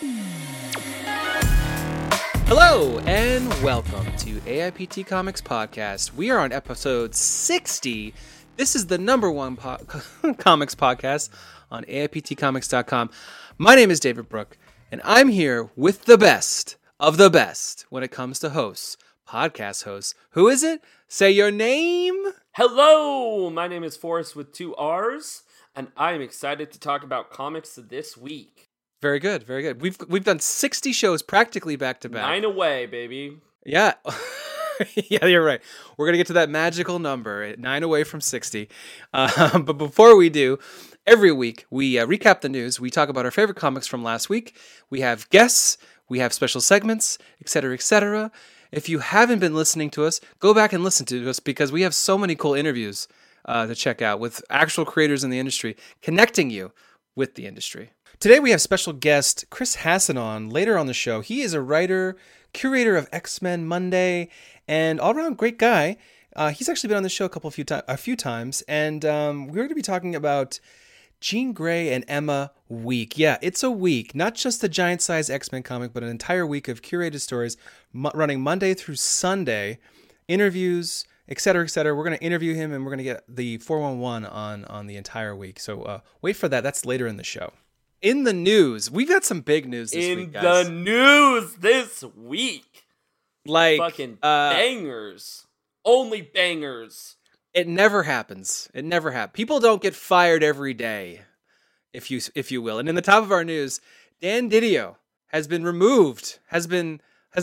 Hello and welcome to AIPT Comics Podcast. We are on episode 60. This is the number one comics podcast on AIPTcomics.com. My name is David Brooke, and I'm here with the best of the best when it comes to hosts, podcast hosts. Who is it? Say your name. Hello, my name is Forrest with 2 R's, and I'm excited to talk about comics this week. Very good, very good. We've done 60 shows practically back to back. 9 away, baby. Yeah. Yeah, you're right. We're going to get to that magical number, 9 away from 60. But before we do, every week we recap the news. We talk about our favorite comics from last week. We have guests. We have special segments, etc., etc. If you haven't been listening to us, go back and listen to us because we have so many cool interviews to check out with actual creators in the industry, connecting you with the industry. Today we have special guest Chris Hassan on later on the show. He is a writer, curator of X-Men Monday, and all-around great guy. He's actually been on the show a few times, and we're going to be talking about Jean Grey and Emma week. Yeah, it's a week, not just the giant-size X-Men comic, but an entire week of curated stories running Monday through Sunday, interviews, etc., etc. We're going to interview him, and we're going to get the 411 on the entire week. So wait for that. That's later in the show. In the news, we've got some big news this week, guys. In the news this week. Like fucking bangers. Only bangers. It never happens. It never happens. People don't get fired every day, if you will. And in the top of our news, Dan Didio has been removed, has been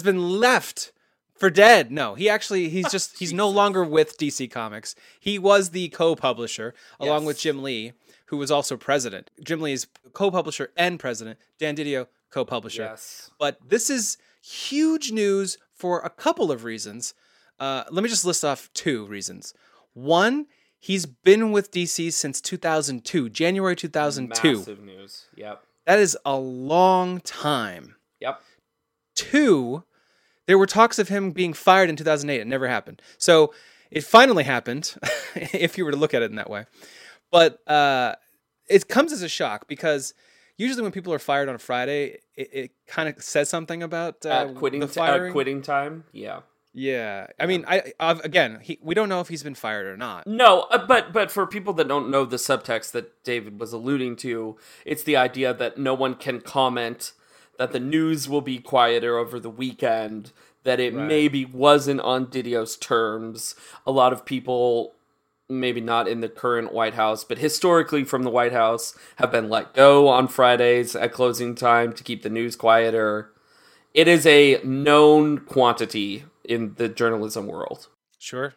left for dead. No, he's no longer with DC Comics. He was the co-publisher along with Jim Lee, who was also president. Jim Lee is co-publisher and president. Dan Didio, co-publisher. Yes. But this is huge news for a couple of reasons. Let me just list off 2 reasons. One, he's been with DC since 2002, January 2002. Massive news. Yep. That is a long time. Yep. 2, there were talks of him being fired in 2008. It never happened. So it finally happened, if you were to look at it in that way. But it comes as a shock because usually when people are fired on a Friday, it kind of says something about quitting time. Yeah. Yeah. I mean, we don't know if he's been fired or not. No, but for people that don't know the subtext that David was alluding to, it's the idea that no one can comment, that the news will be quieter over the weekend, that it maybe wasn't on Didio's terms. A lot of people, maybe not in the current White House, but historically from the White House, have been let go on Fridays at closing time to keep the news quieter. It is a known quantity in the journalism world. Sure.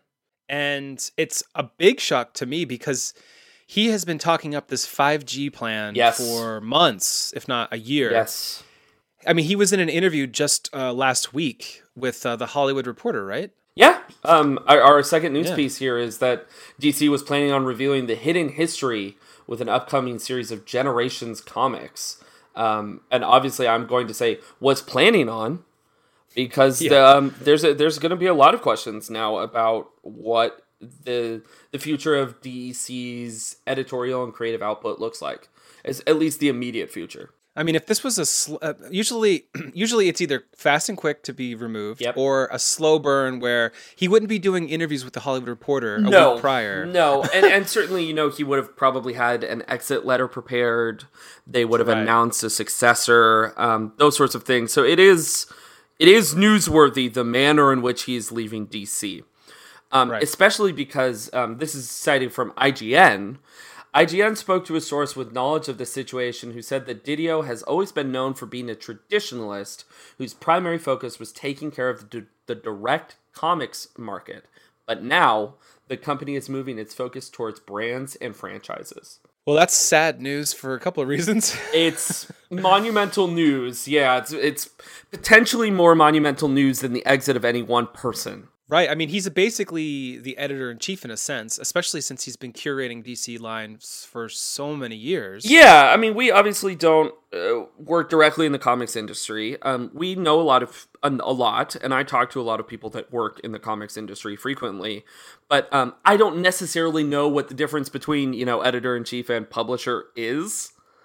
And it's a big shock to me because he has been talking up this 5G plan for months, if not a year. Yes. I mean, he was in an interview just last week with the Hollywood Reporter, right? Yeah. Our second news piece here is that DC was planning on revealing the hidden history with an upcoming series of Generations comics. And obviously I'm going to say was planning on, because there's going to be a lot of questions now about what the future of DC's editorial and creative output looks like, as at least the immediate future. I mean, if this was usually it's either fast and quick to be removed or a slow burn where he wouldn't be doing interviews with the Hollywood Reporter a week prior. No, and certainly, he would have probably had an exit letter prepared. They would have announced a successor, those sorts of things. So it is newsworthy, the manner in which he is leaving DC. Especially because this is cited from IGN. IGN spoke to a source with knowledge of the situation who said that Didio has always been known for being a traditionalist whose primary focus was taking care of the direct comics market. But now, the company is moving its focus towards brands and franchises. Well, that's sad news for a couple of reasons. It's monumental news. Yeah, it's potentially more monumental news than the exit of any one person. Right. I mean, he's basically the editor-in-chief in a sense, especially since he's been curating DC lines for so many years. Yeah, I mean, we obviously don't work directly in the comics industry. We know a lot, and I talk to a lot of people that work in the comics industry frequently, but I don't necessarily know what the difference between, editor-in-chief and publisher is. Right.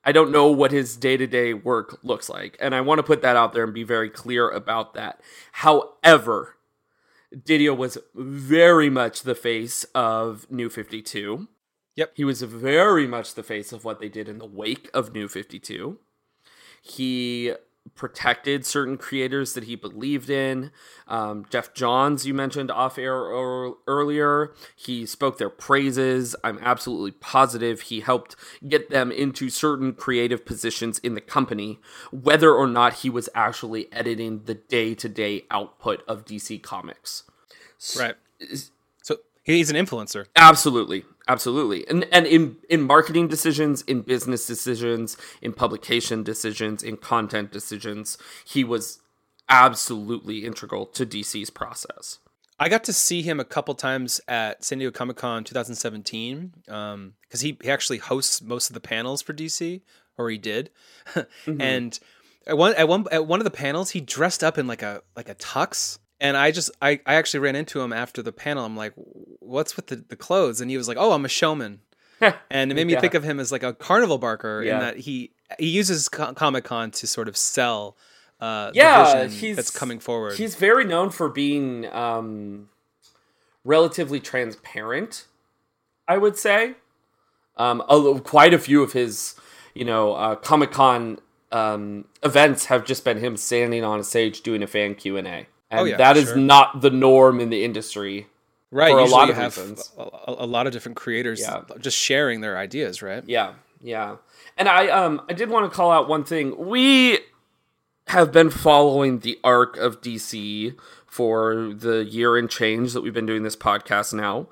I don't know what his day-to-day work looks like. And I want to put that out there and be very clear about that. However, Didio was very much the face of New 52. Yep. He was very much the face of what they did in the wake of New 52. He protected certain creators that he believed in. Jeff Johns, you mentioned off air earlier. He spoke their praises. I'm absolutely positive he helped get them into certain creative positions in the company, whether or not he was actually editing the day-to-day output of DC Comics. Right. So he's an influencer. Absolutely. And in marketing decisions, in business decisions, in publication decisions, in content decisions, he was absolutely integral to DC's process. I got to see him a couple times at San Diego Comic-Con 2017 because he actually hosts most of the panels for DC, or he did. Mm-hmm. And at one of the panels, he dressed up in like a tux. And I actually ran into him after the panel. I'm like, what's with the clothes? And he was like, oh, I'm a showman. And it made me think of him as like a carnival barker in that he uses Comic-Con to sort of sell the vision that's coming forward. He's very known for being relatively transparent, I would say. Quite a few of his, Comic-Con events have just been him standing on a stage doing a fan Q&A. And that is not the norm in the industry. Right. For usually a lot of reasons. A lot of different creators just sharing their ideas, right? Yeah. And I did want to call out one thing. We have been following the arc of DC for the year and change that we've been doing this podcast now.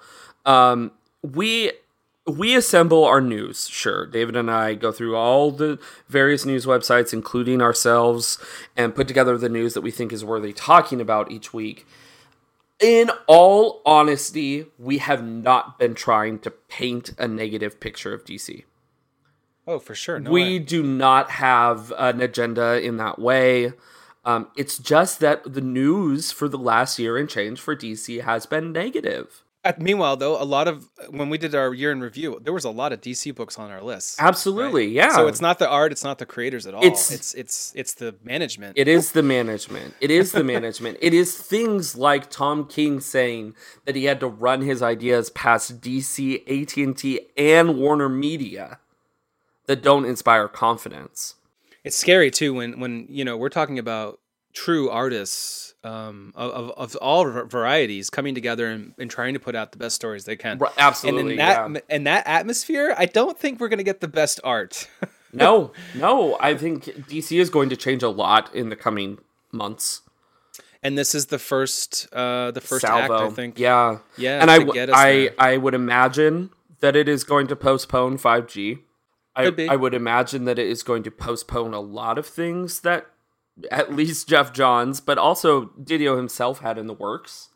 We assemble our news, sure. David and I go through all the various news websites, including ourselves, and put together the news that we think is worthy talking about each week. In all honesty, we have not been trying to paint a negative picture of DC. Oh, for sure. We do not have an agenda in that way. It's just that the news for the last year and change for DC has been negative. Meanwhile, though, when we did our year in review, there was a lot of DC books on our list. Absolutely, right? Yeah. So it's not the art, it's not the creators at all. It's the management. It is the management. It is things like Tom King saying that he had to run his ideas past DC, AT&T, and Warner Media that don't inspire confidence. It's scary too when we're talking about true artists of all varieties coming together and trying to put out the best stories they can. Absolutely. And in that atmosphere, I don't think we're going to get the best art. No. I think DC is going to change a lot in the coming months. And this is the first Salvo. act, I think. Yeah. And I would imagine that it is going to postpone 5G. I would imagine that it is going to postpone a lot of things that at least Jeff Johns, but also Didio himself had in the works.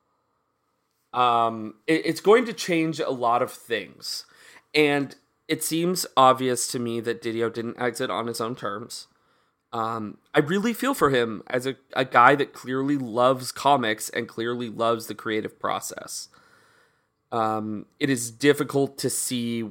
It's going to change a lot of things. And it seems obvious to me that Didio didn't exit on his own terms. I really feel for him as a guy that clearly loves comics and clearly loves the creative process. It is difficult to see.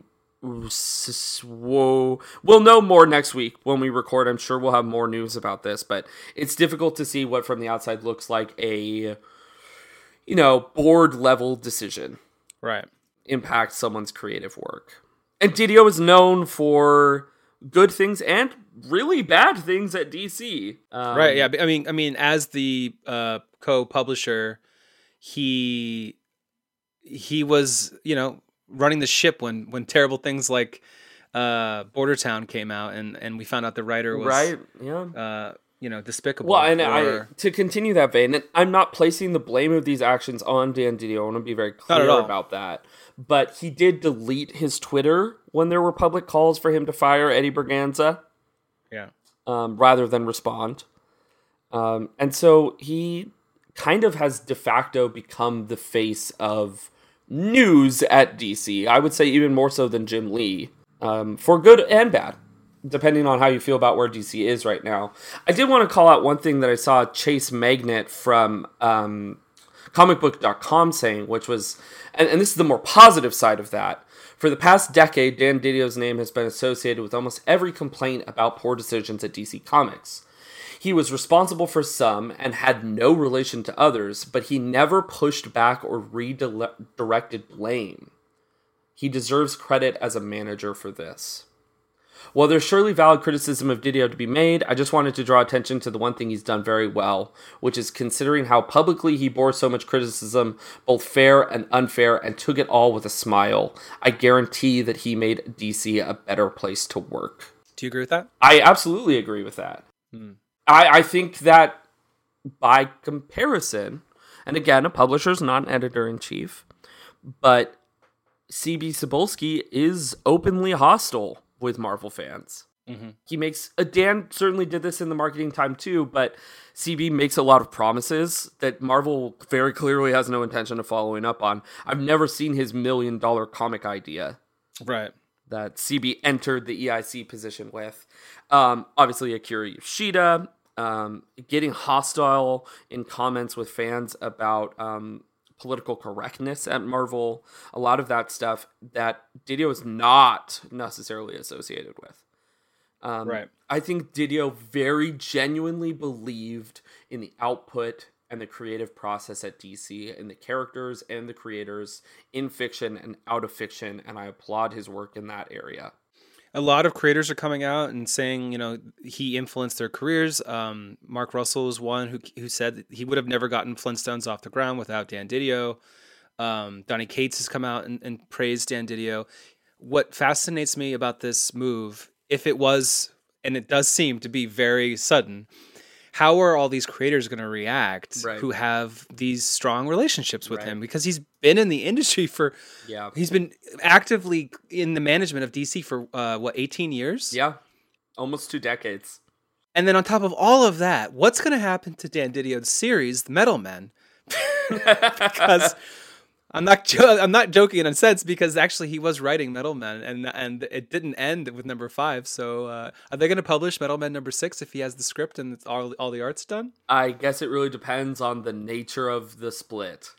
We'll know more next week when we record. I'm sure we'll have more news about this, but it's difficult to see what from the outside looks like a board level decision impact someone's creative work. And Didio is known for good things and really bad things at DC. Right. Yeah. I mean, as the co-publisher, he was, running the ship when terrible things like Border Town came out and we found out the writer was despicable. Well, and to continue that vein, and I'm not placing the blame of these actions on Dan Didio. I want to be very clear about that. But he did delete his Twitter when there were public calls for him to fire Eddie Berganza. Yeah. Rather than respond. And so he kind of has de facto become the face of news at DC. I would say even more so than Jim Lee, for good and bad, depending on how you feel about where DC is right now. I did want to call out one thing that I saw Chase Magnet from comicbook.com saying, which was, and this is the more positive side of that, For the past decade, Dan Didio's name has been associated with almost every complaint about poor decisions at DC Comics. He was responsible for some and had no relation to others, but he never pushed back or redirected blame. He deserves credit as a manager for this. While there's surely valid criticism of Didio to be made, I just wanted to draw attention to the one thing he's done very well, which is considering how publicly he bore so much criticism, both fair and unfair, and took it all with a smile. I guarantee that he made DC a better place to work. Do you agree with that? I absolutely agree with that. I think that by comparison, and again, a publisher's not an editor-in-chief, but C.B. Cebulski is openly hostile with Marvel fans. He makes Dan certainly did this in the marketing time too, but CB makes a lot of promises that Marvel very clearly has no intention of following up on. I've never seen his $1 million comic idea, right? That CB entered the EIC position with. Obviously, Akira Yoshida getting hostile in comments with fans about political correctness at Marvel, a lot of that stuff that Didio is not necessarily associated with. Right. I think Didio very genuinely believed in the output and the creative process at DC, and the characters and the creators in fiction and out of fiction, and I applaud his work in that area. A lot of creators are coming out and saying, he influenced their careers. Mark Russell is one who said that he would have never gotten Flintstones off the ground without Dan Didio. Donny Cates has come out and praised Dan Didio. What fascinates me about this move, if it was, and it does seem to be very sudden, how are all these creators going to react who have these strong relationships with him? Because he's been in the industry he's been actively in the management of DC for 18 years? Yeah, almost 2 decades. And then on top of all of that, what's going to happen to Dan Didio's series, The Metal Men? Because I'm not joking in a sense, because actually he was writing Metal Men, and it didn't end with number 5. So are they going to publish Metal Men number 6 if he has the script and it's all the art's done? I guess it really depends on the nature of the split.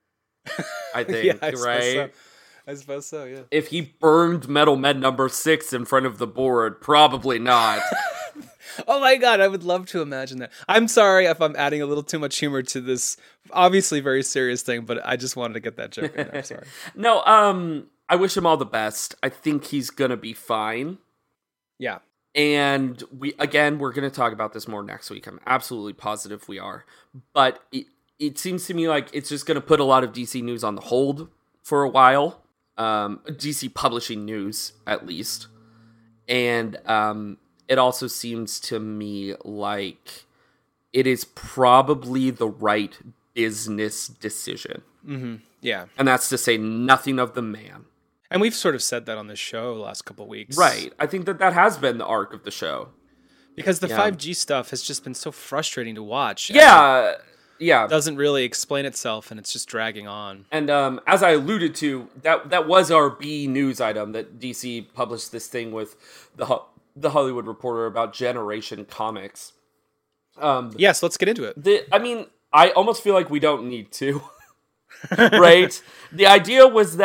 I think, right? I suppose so, yeah. If he burned Metal Men number 6 in front of the board, probably not. Oh my god, I would love to imagine that. I'm sorry if I'm adding a little too much humor to this obviously very serious thing, but I just wanted to get that joke in there. Sorry. No, I wish him all the best. I think he's gonna be fine. Yeah. And we're gonna talk about this more next week. I'm absolutely positive we are. But it seems to me like it's just gonna put a lot of DC news on the hold for a while. DC publishing news, at least. And it also seems to me like it is probably the right business decision. Mm-hmm. Yeah. And that's to say nothing of the man. And we've sort of said that on this show the last couple of weeks. Right. I think that has been the arc of the show. Because the 5G stuff has just been so frustrating to watch. Yeah. Yeah. It doesn't really explain itself, and it's just dragging on. And as I alluded to, that was our B news item, that DC published this thing with the Hollywood Reporter about Generation Comics. Yes, let's get into it. I almost feel like we don't need to. Right? The idea was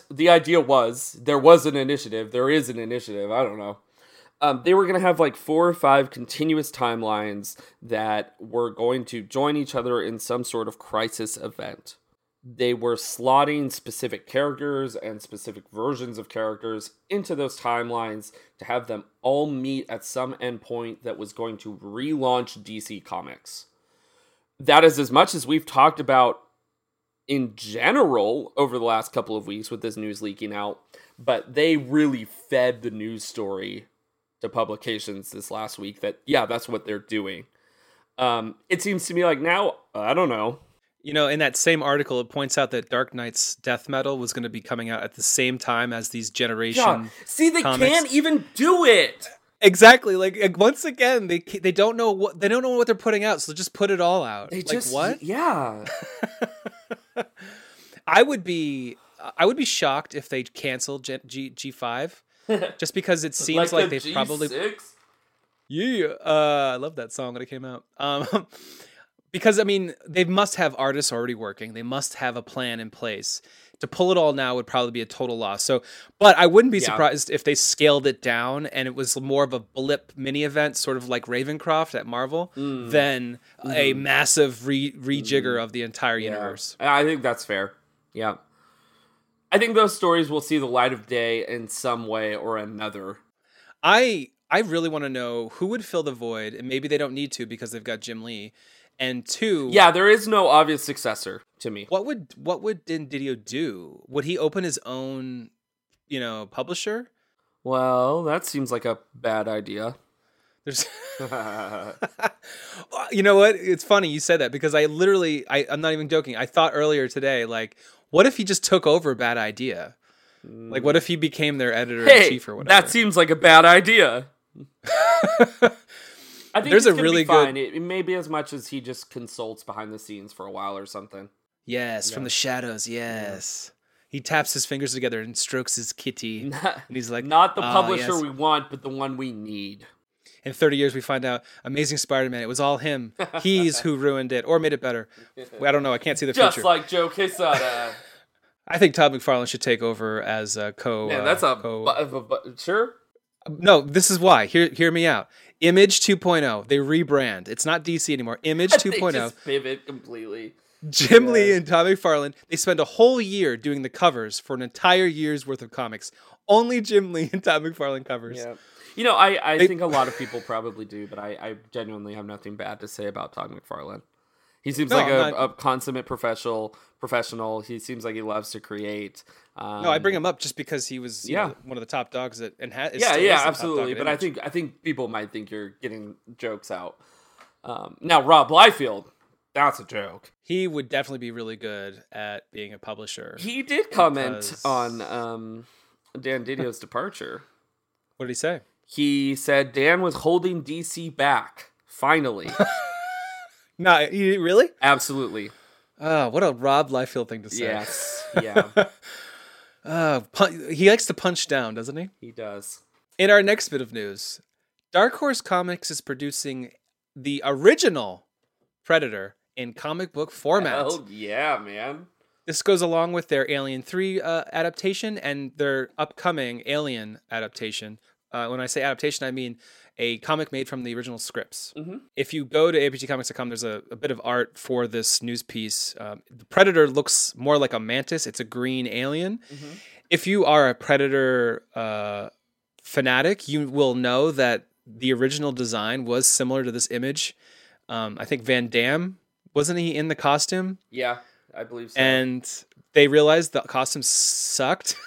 there was an initiative. There is an initiative. I don't know. They were going to have like 4 or 5 continuous timelines that were going to join each other in some sort of crisis event. They were slotting specific characters and specific versions of characters into those timelines to have them all meet at some endpoint that was going to relaunch DC Comics. That is as much as we've talked about in general over the last couple of weeks with this news leaking out, but they really fed the news story to publications this last week that, that's what they're doing. It seems to me like now, I don't know. In that same article, it points out that Dark Knight's Death Metal was going to be coming out at the same time as these Generation See, they comics. Can't even do it. Exactly. Like once again, they don't know what they're putting out, so just put it all out. What? Yeah. I would be shocked if they canceled G5, just because it seems like they've probably. Yeah, I love that song when it came out. Because, they must have artists already working. They must have a plan in place to pull it all now would probably be a total loss. So, but I wouldn't be Yeah. surprised if they scaled it down and it was more of a blip mini event, sort of like Ravencroft at Marvel, than a massive rejigger of the entire universe. I think that's fair. Yeah. I think those stories will see the light of day in some way or another. I really want to know who would fill the void, and maybe they don't need to because they've got Jim Lee. And two, Yeah, there is no obvious successor to me. what would Din Didio do? Would he open his own, publisher? Well, that seems like a bad idea. There's You know what? It's funny you said that because I'm not even joking. I thought earlier today, like, what if he just took over Bad Idea? Like, what if he became their editor-in-chief or whatever? That seems like a bad idea. I think There's it's a gonna really be fine. good- It may be as much as he just consults behind the scenes for a while or something. Yes, from the shadows, yes. He taps his fingers together and strokes his kitty. And he's like, Not the "Ah, publisher yes." we want, but the one we need. In 30 years, we find out Amazing Spider-Man, it was all him. He's who ruined it or made it better. I don't know. I can't see the Just future. like Joe Quesada. I think Todd McFarlane should take over as a Man, that's sure. No, this is why. Hear me out. Image 2.0. They rebrand. It's not DC anymore. Image They 2.0. just pivot completely. Jim Lee and Todd McFarlane, they spend a whole year doing the covers for an entire year's worth of comics. Only Jim Lee and Todd McFarlane covers. Yeah. I think a lot of people probably do, but I genuinely have nothing bad to say about Todd McFarlane. He seems like a consummate professional. He seems like he loves to create. No, I bring him up just because he was one of the top dogs is Yeah, still is the top absolutely. dog But I think people might think you're getting jokes out. Now Rob Liefeld, that's a joke. He would definitely be really good at being a publisher. He did comment on Dan Didio's departure. What did he say? He said Dan was holding DC back. Finally. No, really? Absolutely. Oh, what a Rob Liefeld thing to say. Yes. Yeah. He likes to punch down, doesn't he? He does. In our next bit of news, Dark Horse Comics is producing the original Predator in comic book format. Oh, yeah, man. This goes along with their Alien 3 adaptation and their upcoming Alien adaptation. When I say adaptation, I mean a comic made from the original scripts. Mm-hmm. If you go to apgcomics.com, there's a bit of art for this news piece. The Predator looks more like a mantis. It's a green alien. Mm-hmm. If you are a Predator fanatic, you will know that the original design was similar to this image. I think Van Damme, wasn't he in the costume? Yeah, I believe so. And they realized the costume sucked.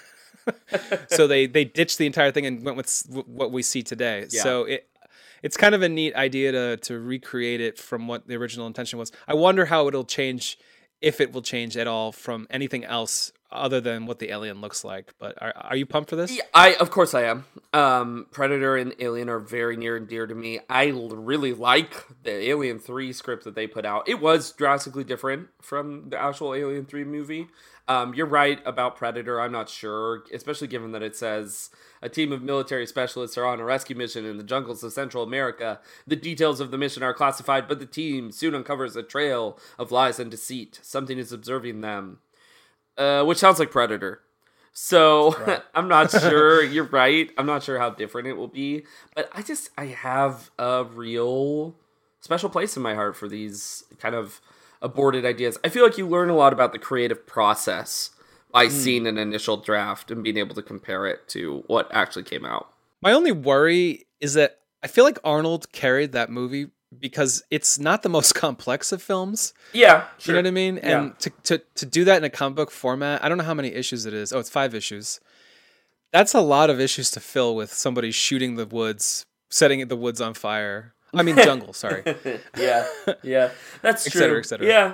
So they ditched the entire thing and went with what we see today. Yeah. So it's kind of a neat idea to recreate it from what the original intention was. I wonder how it'll change, if it will change at all from anything else other than what the alien looks like. But are you pumped for this? Yeah, of course I am. Predator and Alien are very near and dear to me. I really like the Alien 3 script that they put out. It was drastically different from the actual Alien 3 movie. You're right about Predator. I'm not sure, especially given that it says a team of military specialists are on a rescue mission in the jungles of Central America. The details of the mission are classified, but the team soon uncovers a trail of lies and deceit. Something is observing them, which sounds like Predator. So right. I'm not sure. You're right. I'm not sure how different it will be, but I have a real special place in my heart for these kind of aborted ideas. I feel like you learn a lot about the creative process by seeing an initial draft and being able to compare it to what actually came out. My only worry is that I feel like Arnold carried that movie because it's not the most complex of films. Yeah, sure. You know what I mean? And to do that in a comic book format, I don't know how many issues it is. Oh, it's 5 issues. That's a lot of issues to fill with somebody shooting the woods, setting the woods on fire. I mean, jungle, sorry. Yeah, that's true. Et cetera. Yeah.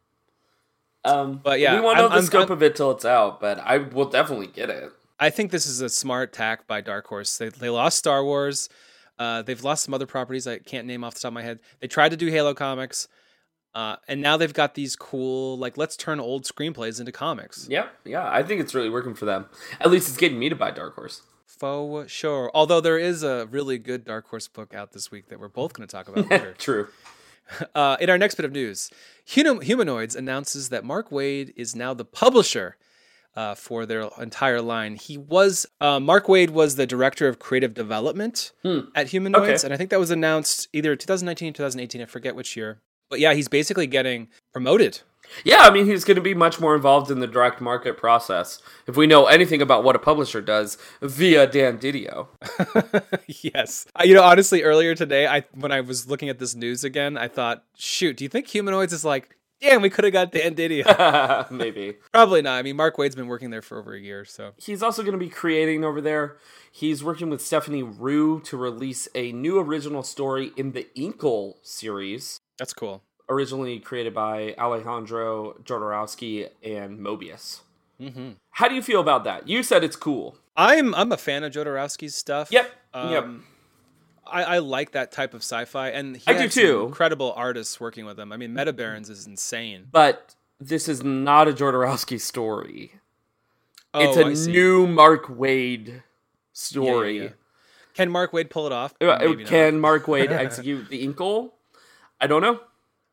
But yeah, we won't know the scope of it till it's out, but I will definitely get it. I think this is a smart tack by Dark Horse. They lost Star Wars. They've lost some other properties I can't name off the top of my head. They tried to do Halo comics, and now they've got these cool, like, let's turn old screenplays into comics. Yeah, I think it's really working for them. At least it's getting me to buy Dark Horse. For sure. Although there is a really good Dark Horse book out this week that we're both going to talk about later. True. In our next bit of news, Humanoids announces that Mark Waid is now the publisher for their entire line. He was Mark Waid was the director of creative development at Humanoids, and I think that was announced either 2019 or 2018. I forget which year. But yeah, he's basically getting promoted. Yeah, I mean, he's going to be much more involved in the direct market process, if we know anything about what a publisher does via Dan Didio. Yes. Honestly, earlier today, when I was looking at this news again, I thought, shoot, do you think Humanoids is like, damn, we could have got Dan Didio? Maybe. Probably not. I mean, Mark Waid's been working there for over a year, so. He's also going to be creating over there. He's working with Stephanie Rue to release a new original story in the Inkle series. That's cool. Originally created by Alejandro Jodorowsky and Mobius. Mm-hmm. How do you feel about that? You said it's cool. I'm a fan of Jodorowsky's stuff. Yep. I like that type of sci-fi, and I do too. Incredible artists working with him. I mean, Metabarons is insane. But this is not a Jodorowsky story. Oh, it's a new Mark Waid story. Yeah. Can Mark Waid pull it off? Can Mark Waid execute the Inkle? I don't know.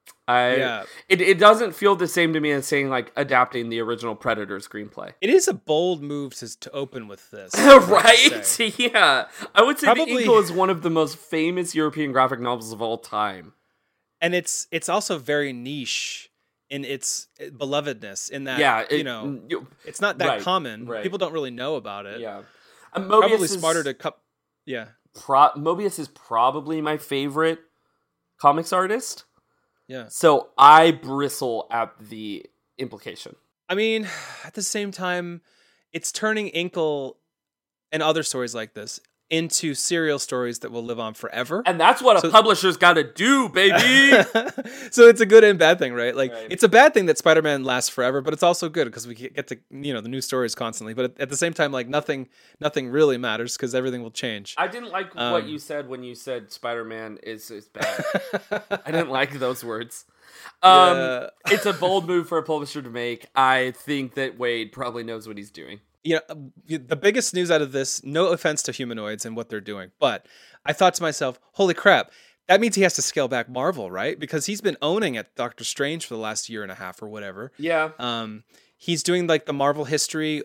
It doesn't feel the same to me as saying like adapting the original Predator screenplay. It is a bold move to open with this, right? Yeah, I would say Probably, the Inkle is one of the most famous European graphic novels of all time, and it's also very niche in its belovedness. In that, it's not that common. Right. People don't really know about it. Yeah, probably smarter to Yeah, Mobius is probably my favorite comics artist. Yeah. So I bristle at the implication. I mean, at the same time, it's turning Inkle and other stories like this into serial stories that will live on forever. And that's what a publisher's got to do, baby! So it's a good and bad thing, right? Like, It's a bad thing that Spider-Man lasts forever, but it's also good because we get to, the new stories constantly. But at the same time, like, nothing really matters because everything will change. I didn't like what you said when you said Spider-Man is bad. I didn't like those words. It's a bold move for a publisher to make. I think that Waid probably knows what he's doing. The biggest news out of this, no offense to Humanoids and what they're doing, but I thought to myself, holy crap, that means he has to scale back Marvel, right? Because he's been owning at Doctor Strange for the last year and a half or whatever. Yeah. He's doing like the Marvel history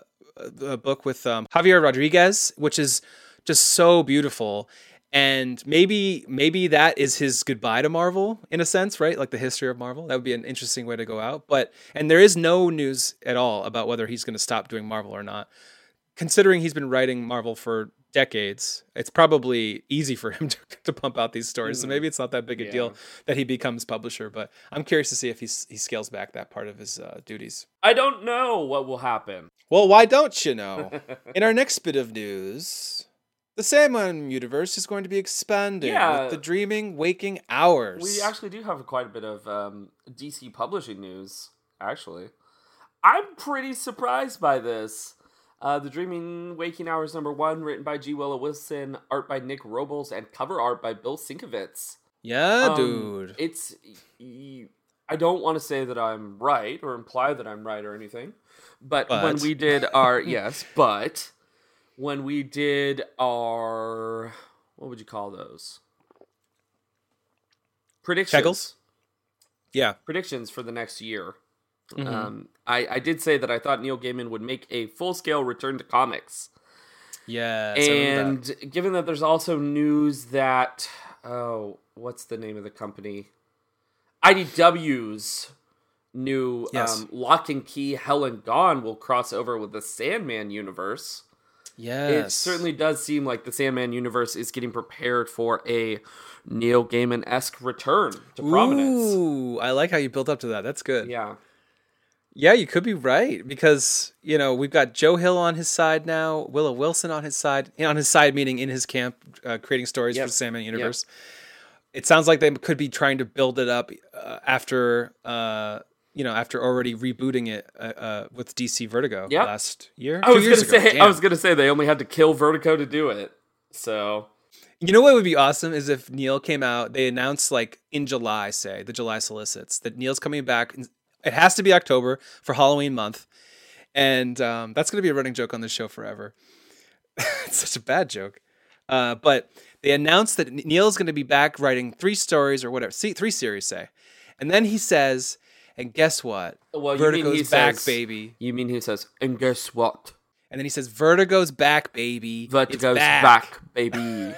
book with Javier Rodriguez, which is just so beautiful. And maybe that is his goodbye to Marvel in a sense, right? Like the history of Marvel. That would be an interesting way to go out. And there is no news at all about whether he's going to stop doing Marvel or not. Considering he's been writing Marvel for decades, it's probably easy for him to pump out these stories. So maybe it's not that big a deal that he becomes publisher. But I'm curious to see if he scales back that part of his duties. I don't know what will happen. Well, why don't you know? In our next bit of news, the Sandman universe is going to be expanding with the Dreaming Waking Hours. We actually do have quite a bit of DC publishing news, actually. I'm pretty surprised by this. The Dreaming Waking Hours #1, written by G. Willow Wilson, art by Nick Robles, and cover art by Bill Sienkiewicz. Yeah, dude. I don't want to say that I'm right, or imply that I'm right or anything, but when we did our... When we did our, what would you call those? Predictions. Kegels? Yeah. Predictions for the next year. Mm-hmm. I did say that I thought Neil Gaiman would make a full-scale return to comics. Yeah. And given that there's also news that, what's the name of the company? IDW's new Lock and Key Hell and Gone will cross over with the Sandman universe. Yes. It certainly does seem like the Sandman universe is getting prepared for a Neil Gaiman-esque return to prominence. Ooh, I like how you built up to that. That's good. Yeah. Yeah, you could be right because, we've got Joe Hill on his side now, Willow Wilson on his side. On his side, meaning in his camp, creating stories for the Sandman universe. Yep. It sounds like they could be trying to build it up after already rebooting it with DC Vertigo last year. I was gonna say they only had to kill Vertigo to do it. So, what would be awesome is if Neil came out. They announced like in July, say the July solicits, that Neil's coming back. It has to be October for Halloween month, and that's gonna be a running joke on this show forever. It's such a bad joke, but they announced that Neil's going to be back writing 3 stories or whatever, 3 series, say, and then he says. And guess what? Well, Vertigo's back, baby. You mean he says, and guess what? And then he says, Vertigo's back, baby. Vertigo's back, baby.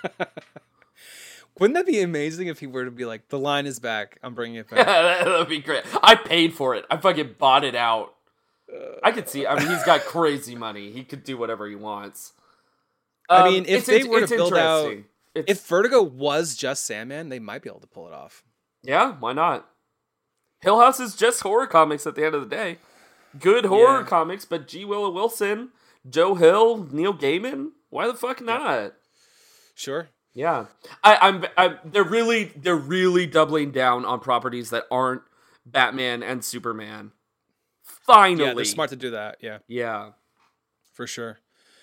Wouldn't that be amazing if he were to be like, the line is back, I'm bringing it back? That would be great. I paid for it. I fucking bought it out. I could see. I mean, he's got crazy money. He could do whatever he wants. I mean, if they were to build out... It's, if Vertigo was just Sandman, they might be able to pull it off. Yeah, why not? Hill House is just horror comics at the end of the day. Good horror comics, but G. Willow Wilson, Joe Hill, Neil Gaiman, why the fuck not? Sure. Yeah, they're really doubling down on properties that aren't Batman and Superman. Finally, yeah, they're smart to do that. Yeah, for sure.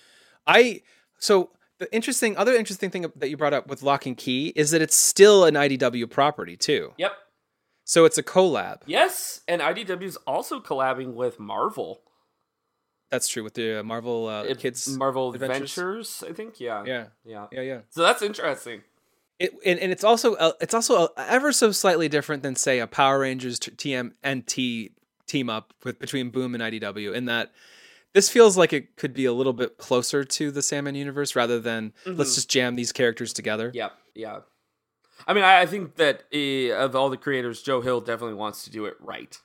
So the other interesting thing that you brought up with Lock and Key is that it's still an IDW property too. Yep. So it's a collab. Yes, and IDW's also collabing with Marvel. That's true, with the Marvel Kids Marvel Adventures, I think. Yeah. So that's interesting. And it's also ever so slightly different than, say, a Power Rangers TMNT team up between Boom and IDW, in that this feels like it could be a little bit closer to the Sandman universe rather than let's just jam these characters together. Yeah. I mean, I think that of all the creators, Joe Hill definitely wants to do it right.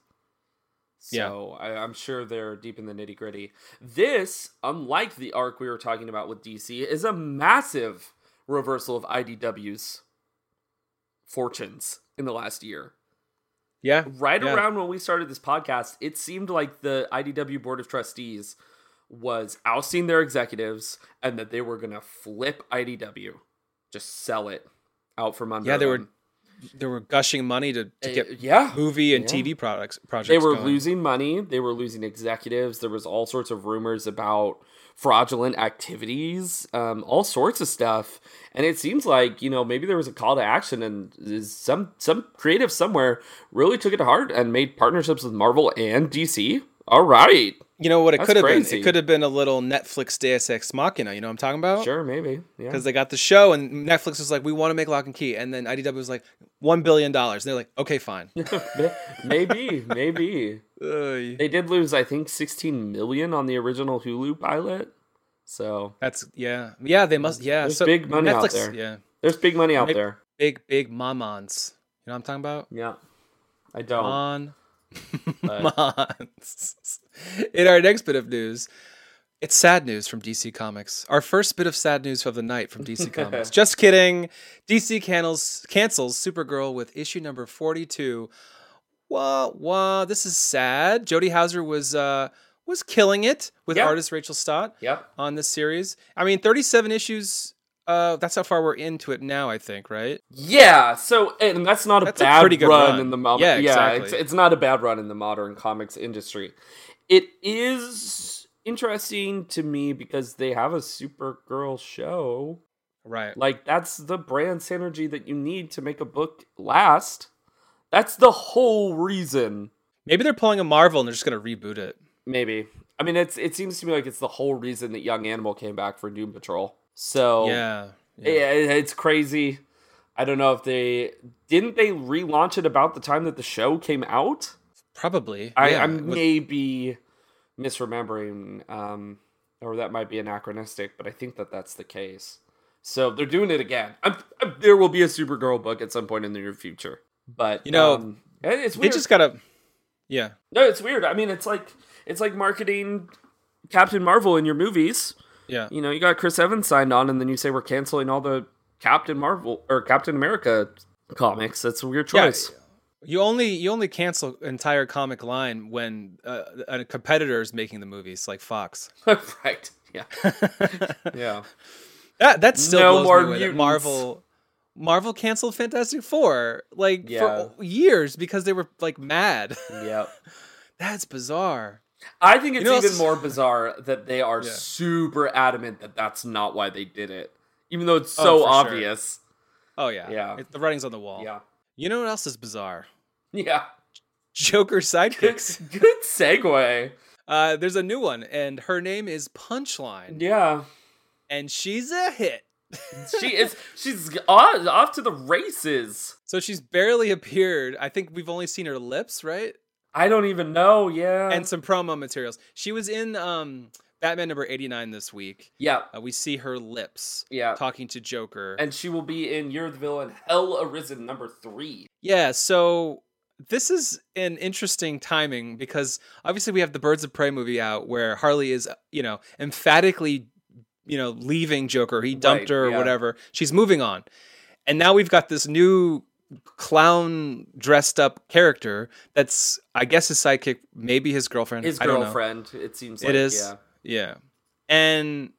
So I'm sure they're deep in the nitty gritty. This, unlike the arc we were talking about with DC, is a massive reversal of IDW's fortunes in the last year. Yeah. Around when we started this podcast, it seemed like the IDW Board of Trustees was ousting their executives and that they were going to flip IDW. Just sell it out from under them. They were gushing money to get movie and TV projects They were going. losing money. They were losing executives. There was all sorts of rumors about fraudulent activities, all sorts of stuff. And it seems like, maybe there was a call to action, and some creative somewhere really took it to heart and made partnerships with Marvel and DC. All right. You know what it could have been? It could have been a little Netflix Deus Ex Machina. You know what I'm talking about? Sure, maybe. Yeah. Because they got the show, and Netflix was like, we want to make Lock and Key. And then IDW was like, $1 billion. And they're like, okay, fine. Maybe. They did lose, I think, $16 million on the original Hulu pilot. So that's, yeah, they must, There's big money out there. Yeah. There's big money out there. Big mamons. You know what I'm talking about? Yeah. I don't. In our next bit of news, it's sad news from DC Comics. Our first bit of sad news of the night from DC Comics. Just kidding. DC cancels Supergirl with issue number 42. Wow, this is sad. Jody Houser was killing it with artist Rachel Stott on this series. I mean, 37 issues. That's how far we're into it now, I think, right? Yeah, so, and that's not a bad run in the modern... Yeah, exactly. It's not a bad run in the modern comics industry. It is interesting to me because they have a Supergirl show. Right. Like, that's the brand synergy that you need to make a book last. That's the whole reason. Maybe they're pulling a Marvel and they're just going to reboot it. Maybe. I mean, it seems to me like it's the whole reason that Young Animal came back for Doom Patrol. So yeah, it's crazy. I don't know if they relaunch it about the time that the show came out. Probably. I may be misremembering, or that might be anachronistic, but I think that's the case. So they're doing it again. There will be a Supergirl book at some point in the near future, but it's weird. They just gotta, yeah. No, it's weird. I mean, it's like marketing Captain Marvel in your movies. Yeah. You got Chris Evans signed on, and then you say we're canceling all the Captain Marvel or Captain America comics. That's a weird choice. Yeah. You only cancel entire comic line when a competitor is making the movies, like Fox. Right. Yeah. Yeah. That still blows me away that Marvel canceled Fantastic Four for years because they were like mad. Yeah. That's bizarre. I think it's even more bizarre that they are super adamant that that's not why they did it, even though it's so obvious. Sure. Oh yeah, the writing's on the wall. Yeah. You know what else is bizarre? Yeah. Joker sidekicks. Good segue. There's a new one, and her name is Punchline. Yeah. And she's a hit. She's off to the races. So she's barely appeared. I think we've only seen her lips, right? I don't even know. Yeah, and some promo materials. She was in Batman number 89 this week. Yeah, we see her lips. Yeah, talking to Joker, and she will be in Year of the Villain, Hell Arisen number 3. Yeah, so this is an interesting timing because obviously we have the Birds of Prey movie out where Harley is, emphatically, leaving Joker. He dumped her or whatever. She's moving on. And now we've got this new clown dressed up character that's, I guess, his sidekick, maybe his girlfriend. His girlfriend, it seems like. It is. Yeah. And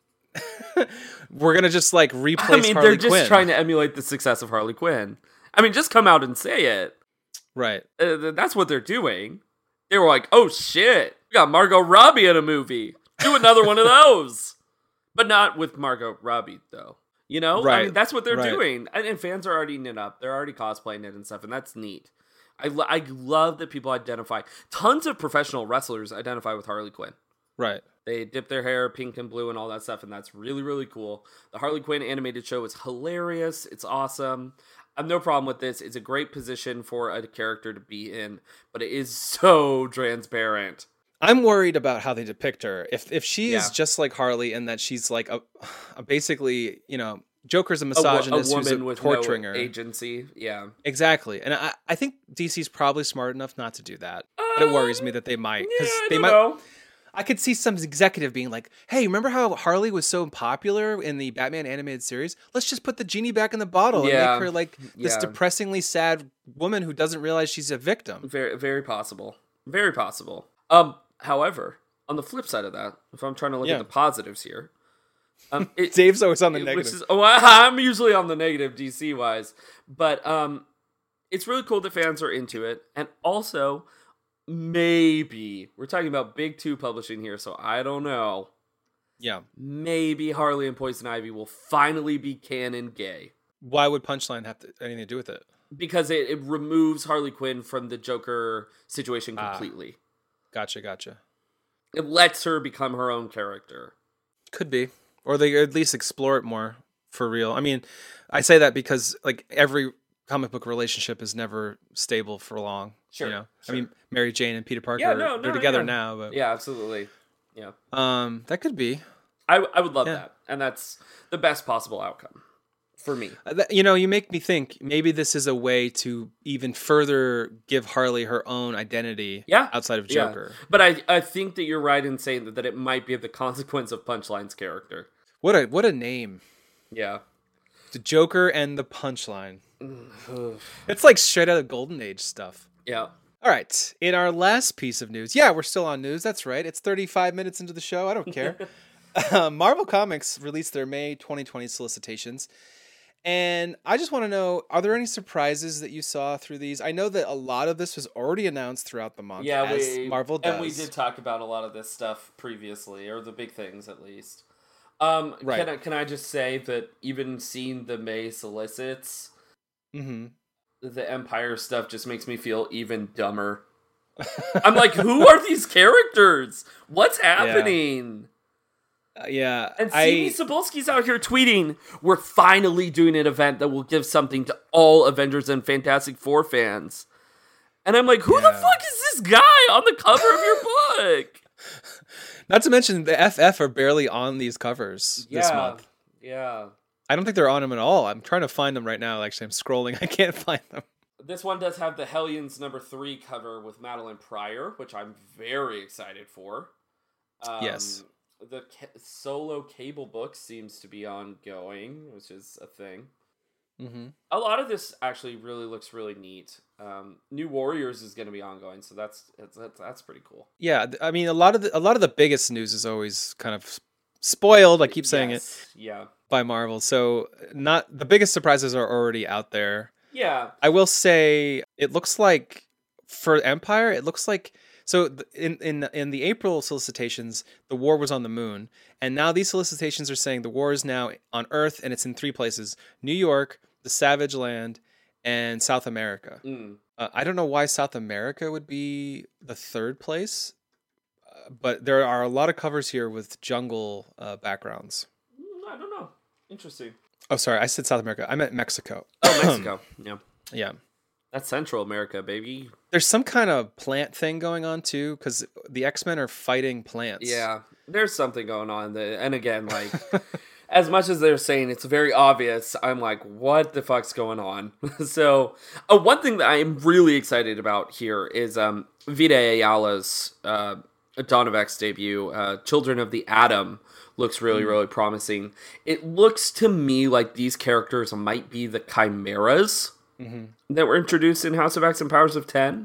we're going to just replace Harley Quinn. They're just trying to emulate the success of Harley Quinn. Just come out and say it. Right. That's what they're doing. They were like, oh shit, we got Margot Robbie in a movie. Do another one of those. But not with Margot Robbie, though. Right. That's what they're doing. And fans are already eating it up. They're already cosplaying it and stuff, and that's neat. I love that people identify. Tons of professional wrestlers identify with Harley Quinn. Right. They dip their hair pink and blue and all that stuff, and that's really, really cool. The Harley Quinn animated show is hilarious. It's awesome. I have no problem with this. It's a great position for a character to be in, but it is so transparent. I'm worried about how they depict her. If she is just like Harley and that she's like a basically, Joker's a misogynist who's torturing her. Agency, yeah. Exactly. And I think DC's probably smart enough not to do that. But it worries me that they might. Because they might know. I could see some executive being like, hey, remember how Harley was so popular in the Batman animated series? Let's just put the genie back in the bottle and make her this depressingly sad woman who doesn't realize she's a victim. Very, very possible. Very possible. However, on the flip side of that, if I'm trying to look at the positives here, Dave's always on the negative. I'm usually on the negative DC-wise. But it's really cool that fans are into it. And also, maybe, we're talking about Big 2 publishing here, so I don't know. Yeah. Maybe Harley and Poison Ivy will finally be canon gay. Why would Punchline have anything to do with it? Because it removes Harley Quinn from the Joker situation completely. Gotcha. It lets her become her own character. Could be. Or they at least explore it more for real. I say that because every comic book relationship is never stable for long. Sure. Sure. Mary Jane and Peter Parker, they're together now. But yeah, absolutely. Yeah. That could be. I would love that. And that's the best possible outcome. For me. You make me think maybe this is a way to even further give Harley her own identity outside of Joker. Yeah. But I think that you're right in saying that it might be the consequence of Punchline's character. What a name. Yeah. The Joker and the Punchline. It's like straight out of Golden Age stuff. Yeah. All right. In our last piece of news. Yeah, we're still on news. That's right. It's 35 minutes into the show. I don't care. Marvel Comics released their May 2020 solicitations. And I just want to know, are there any surprises that you saw through these? I know that a lot of this was already announced throughout the month, as Marvel does. And we did talk about a lot of this stuff previously, or the big things at least. Right. Can I just say that even seeing the May solicits, the Empire stuff just makes me feel even dumber. I'm like, who are these characters? What's happening? Yeah. And CB Cebulski's out here tweeting, we're finally doing an event that will give something to all Avengers and Fantastic Four fans. And I'm like, who the fuck is this guy on the cover of your book? Not to mention the FF are barely on these covers this month. Yeah. I don't think they're on them at all. I'm trying to find them right now. Actually, I'm scrolling. I can't find them. This one does have the Hellions #3 cover with Madeline Pryor, which I'm very excited for. Yes. The solo Cable book seems to be ongoing, which is a thing. A lot of this actually really looks really neat. New Warriors is going to be ongoing, so that's pretty cool. Yeah, I mean a lot of the biggest news is always kind of spoiled. I keep saying it. Yeah. By Marvel, so not the biggest surprises are already out there. Yeah. I will say it looks like for Empire, it looks like. So in the April solicitations, the war was on the moon, and now these solicitations are saying the war is now on Earth, and it's in 3 places: New York, the Savage Land, and South America. I don't know why South America would be the 3rd place, but there are a lot of covers here with jungle backgrounds. I don't know. Interesting. Oh, sorry, I said South America. I meant Mexico. Oh, Mexico. Yeah. Yeah. That's Central America, baby. There's some kind of plant thing going on too, because the X-Men are fighting plants. Yeah, there's something going on. And again, like, as much as they're saying it's very obvious, I'm like, what the fuck's going on? So, one thing that I am really excited about here is Vita Ayala's Dawn of X debut, Children of the Atom, looks really, really promising. It looks to me like these characters might be the chimeras that were introduced in House of X and Powers of 10.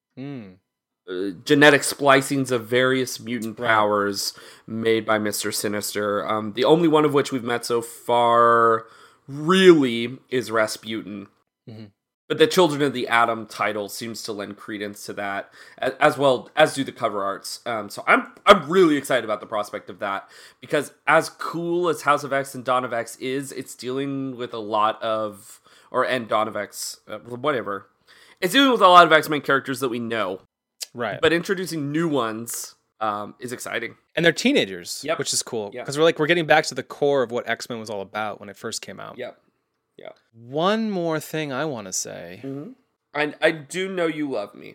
Genetic splicings of various mutant powers made by Mr. Sinister. The only one of which we've met so far really is Rasputin. But the Children of the Atom title seems to lend credence to that, as well as do the cover arts. So I'm really excited about the prospect of that, because as cool as House of X and Dawn of X is, it's dealing with a lot of, and Dawn of X, whatever. It's dealing with a lot of X-Men characters that we know. Right. But introducing new ones is exciting. And they're teenagers, which is cool. Because we're getting back to the core of what X-Men was all about when it first came out. Yep. Yeah. One more thing I want to say. I do know you love me.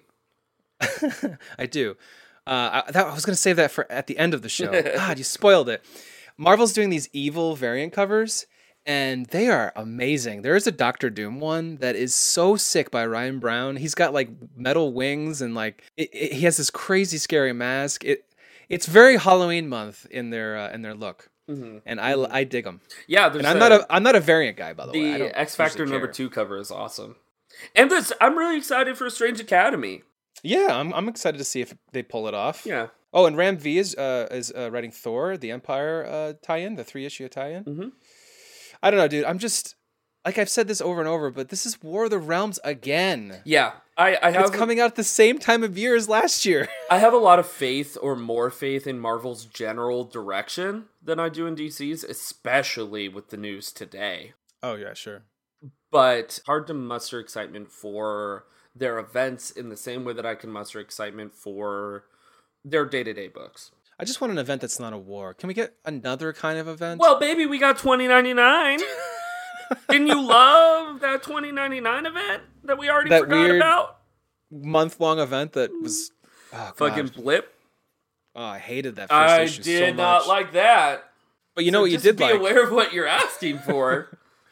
I do. I was going to save that for at the end of the show. God, you spoiled it. Marvel's doing these evil variant covers, and they are amazing. There is a Doctor Doom one that is so sick by Ryan Brown. He's got like metal wings and like he has this crazy scary mask. It's very Halloween month in their look. And I dig them. Yeah, and I'm not a variant guy, by the way. The X Factor #2 cover is awesome, and I'm really excited for Strange Academy. Yeah, I'm excited to see if they pull it off. Yeah. Oh, and Ram V is writing Thor, the Empire tie-in, the 3-issue tie-in. I don't know, dude. I'm just like I've said this over and over, but this is War of the Realms again. Yeah, I have. It's coming out at the same time of year as last year. I have a lot of faith, or more faith, in Marvel's general direction than I do in DC's, especially with the news today. Oh yeah, sure. But hard to muster excitement for their events in the same way that I can muster excitement for their day-to-day books. I just want an event that's not a war. Can we get another kind of event? Well, baby, we got 2099. Didn't you love that 2099 event that we already forgot about? Month-long event that was fucking blip. Oh, I hated that first issue so much. I did not like that. But you know what you did like? Just be aware of what you're asking for.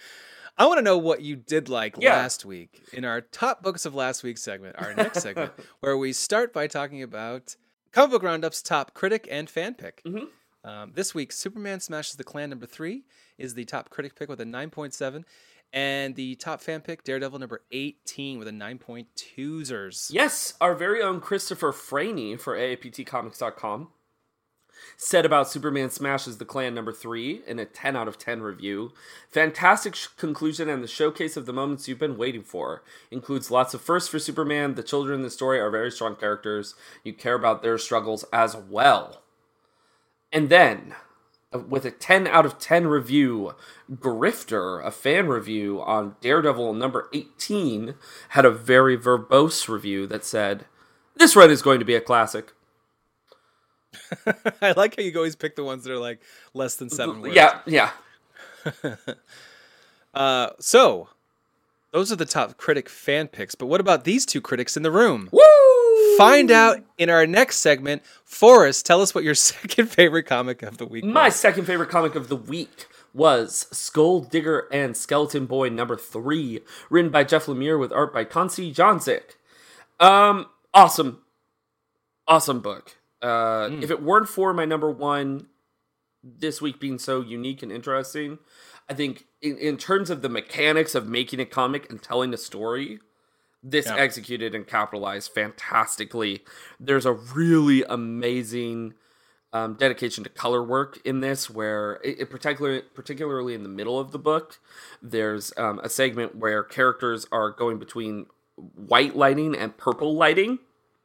I want to know what you did like last week in our top books of last week's segment, our next segment, where we start by talking about Comic Book Roundup's top critic and fan pick. This week, Superman Smashes the Klan #3 is the top critic pick with a 9.7, and the top fan pick, Daredevil #18 with a 9.2. Yes, our very own Christopher Franey for AAPTcomics.com said about Superman Smashes the Klan #3 in a 10 out of 10 review. Fantastic conclusion and the showcase of the moments you've been waiting for. Includes lots of firsts for Superman. The children in the story are very strong characters. You care about their struggles as well. And then, with a 10 out of 10 review, Grifter, a fan review on Daredevil #18, had a very verbose review that said, "This run is going to be a classic." I like how you always pick the ones that are like less than 7 words. Yeah. So, those are the top critic fan picks, but what about these two critics in the room? Woo! Find out in our next segment. Forrest, tell us what your second favorite comic of the week was. My second favorite comic of the week was Skull Digger and Skeleton Boy #3, written by Jeff Lemire with art by Konsti Janzik. Awesome book. If it weren't for my #1 this week being so unique and interesting, I think in terms of the mechanics of making a comic and telling a story, this executed and capitalized fantastically. There's a really amazing dedication to color work in this, where particularly in the middle of the book, there's a segment where characters are going between white lighting and purple lighting.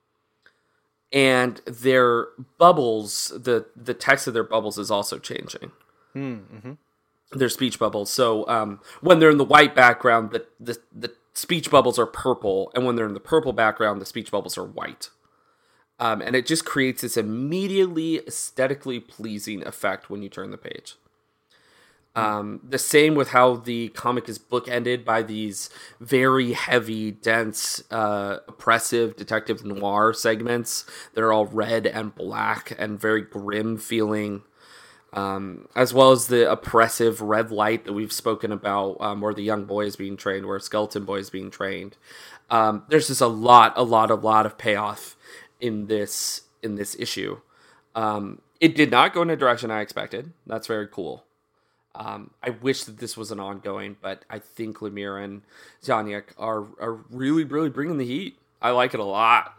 And their bubbles, the text of their bubbles is also changing. Their speech bubbles. So when they're in the white background, the speech bubbles are purple. And when they're in the purple background, the speech bubbles are white. And it just creates this immediately aesthetically pleasing effect when you turn the page. The same with how the comic is bookended by these very heavy, dense, oppressive detective noir segments that are all red and black and very grim feeling, as well as the oppressive red light that we've spoken about, where the young boy is being trained, where Skeleton Boy is being trained. There's just a lot of payoff in this issue. It did not go in a direction I expected. That's very cool. I wish that this was an ongoing, but I think Lemire and Zaniak are really, really bringing the heat. I like it a lot.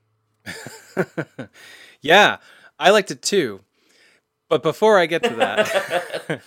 Yeah, I liked it too. But before I get to that,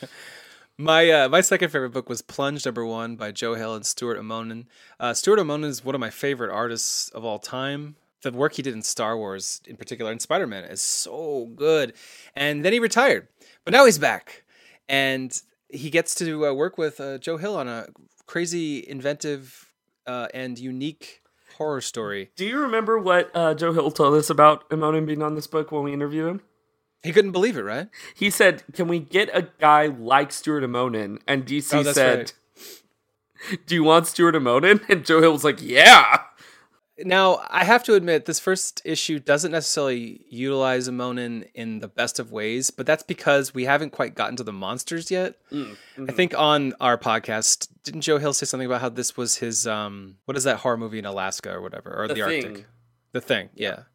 my second favorite book was Plunge #1 by Joe Hill and Stuart Immonen. Stuart Immonen is one of my favorite artists of all time. The work he did in Star Wars, in particular, and Spider-Man, is so good. And then he retired, but now he's back. And he gets to work with Joe Hill on a crazy, inventive, and unique horror story. Do you remember what Joe Hill told us about Immonen being on this book when we interviewed him? He couldn't believe it, right? He said, "Can we get a guy like Stuart Immonen?" And DC said, right. "Do you want Stuart Immonen?" And Joe Hill was like, "Yeah." Now, I have to admit, this first issue doesn't necessarily utilize Immonen in the best of ways, but that's because we haven't quite gotten to the monsters yet. I think on our podcast, didn't Joe Hill say something about how this was his, what is that horror movie in Alaska or whatever, or the Arctic? The Thing, yeah.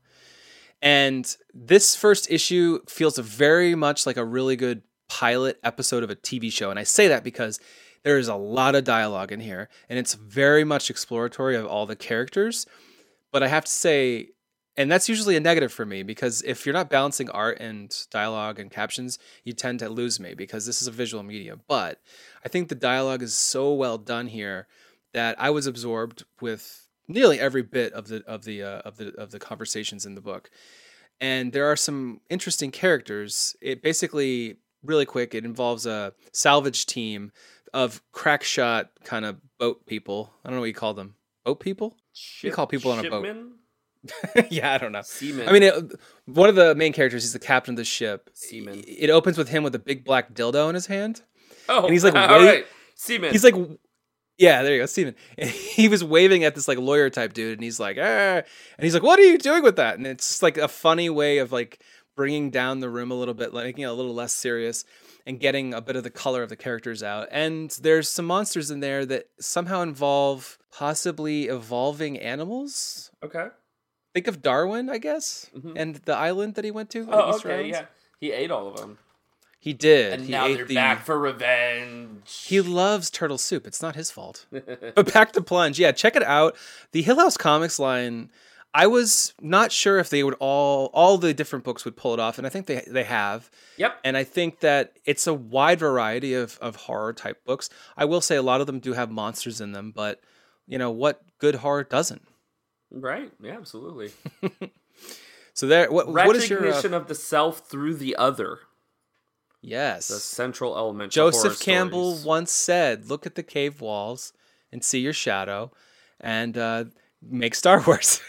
And this first issue feels very much like a really good pilot episode of a TV show, and I say that because there is a lot of dialogue in here, and it's very much exploratory of all the characters. But I have to say, and that's usually a negative for me, because if you're not balancing art and dialogue and captions, you tend to lose me, because this is a visual medium. But I think the dialogue is so well done here that I was absorbed with nearly every bit of the conversations in the book. And there are some interesting characters. It basically, really quick, it involves a salvage team of crack shot kind of boat people. I don't know what you call them. Boat people? You call people on a boat. Yeah, I don't know. Seaman. I mean, one of the main characters, he's the captain of the ship. Seaman. It opens with him with a big black dildo in his hand. Oh, and he's like, all right. Seaman. He's like, yeah, there you go, Seaman. And he was waving at this like lawyer type dude, and he's like, ah, and he's like, what are you doing with that? And it's just like a funny way of like bringing down the room a little bit, like making it a little less serious, and getting a bit of the color of the characters out. And there's some monsters in there that somehow involve possibly evolving animals. Okay. Think of Darwin, I guess, and the island that he went to. Oh, okay, yeah. He ate all of them. He did. And now they're back for revenge. He loves turtle soup. It's not his fault. But back to Plunge. Yeah, check it out. The Hill House Comics line, I was not sure if they would all the different books would pull it off, and I think they have. Yep. And I think that it's a wide variety of horror type books. I will say a lot of them do have monsters in them, but you know what good horror doesn't? Right. Yeah, absolutely. So there what is your recognition of the self through the other? Yes. The central element. Joseph Campbell once said, "Look at the cave walls and see your shadow and make Star Wars."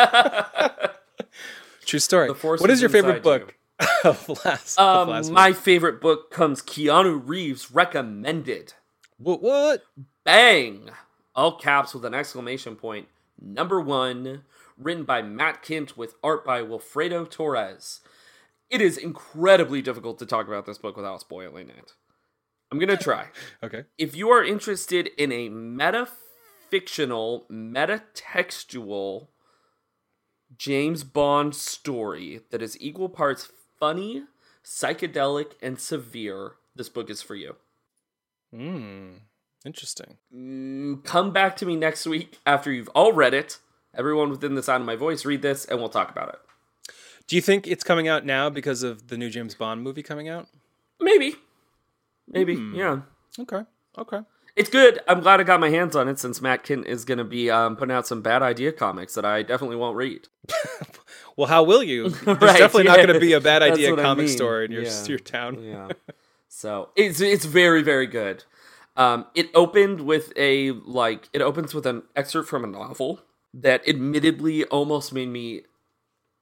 True story. What is your favorite book of last week? My favorite book comes Keanu Reeves recommended. What? Bang! All caps with an exclamation point. #1, written by Matt Kindt with art by Wilfredo Torres. It is incredibly difficult to talk about this book without spoiling it. I'm going to try. Okay. If you are interested in a meta-fictional, meta-textual James Bond story that is equal parts funny, psychedelic, and severe, this book is for you. Interesting. Come back to me next week after you've all read it. Everyone within the sound of my voice, read this, and we'll talk about it. Do you think it's coming out now because of the new James Bond movie coming out? Maybe, yeah. Okay. It's good. I'm glad I got my hands on it since Matt Kindt is going to be putting out some bad idea comics that I definitely won't read. Well, how will you? There's definitely not going to be be a bad idea comic store in your town. Yeah. So it's very, very good. It opens with an excerpt from a novel that admittedly almost made me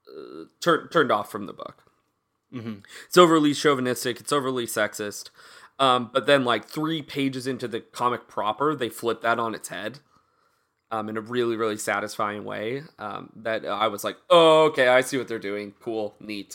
turned off from the book. Mm-hmm. It's overly chauvinistic. It's overly sexist. But then, like, 3 pages into the comic proper, they flip that on its head in a really, really satisfying way. That I was like, oh, okay, I see what they're doing. Cool, neat.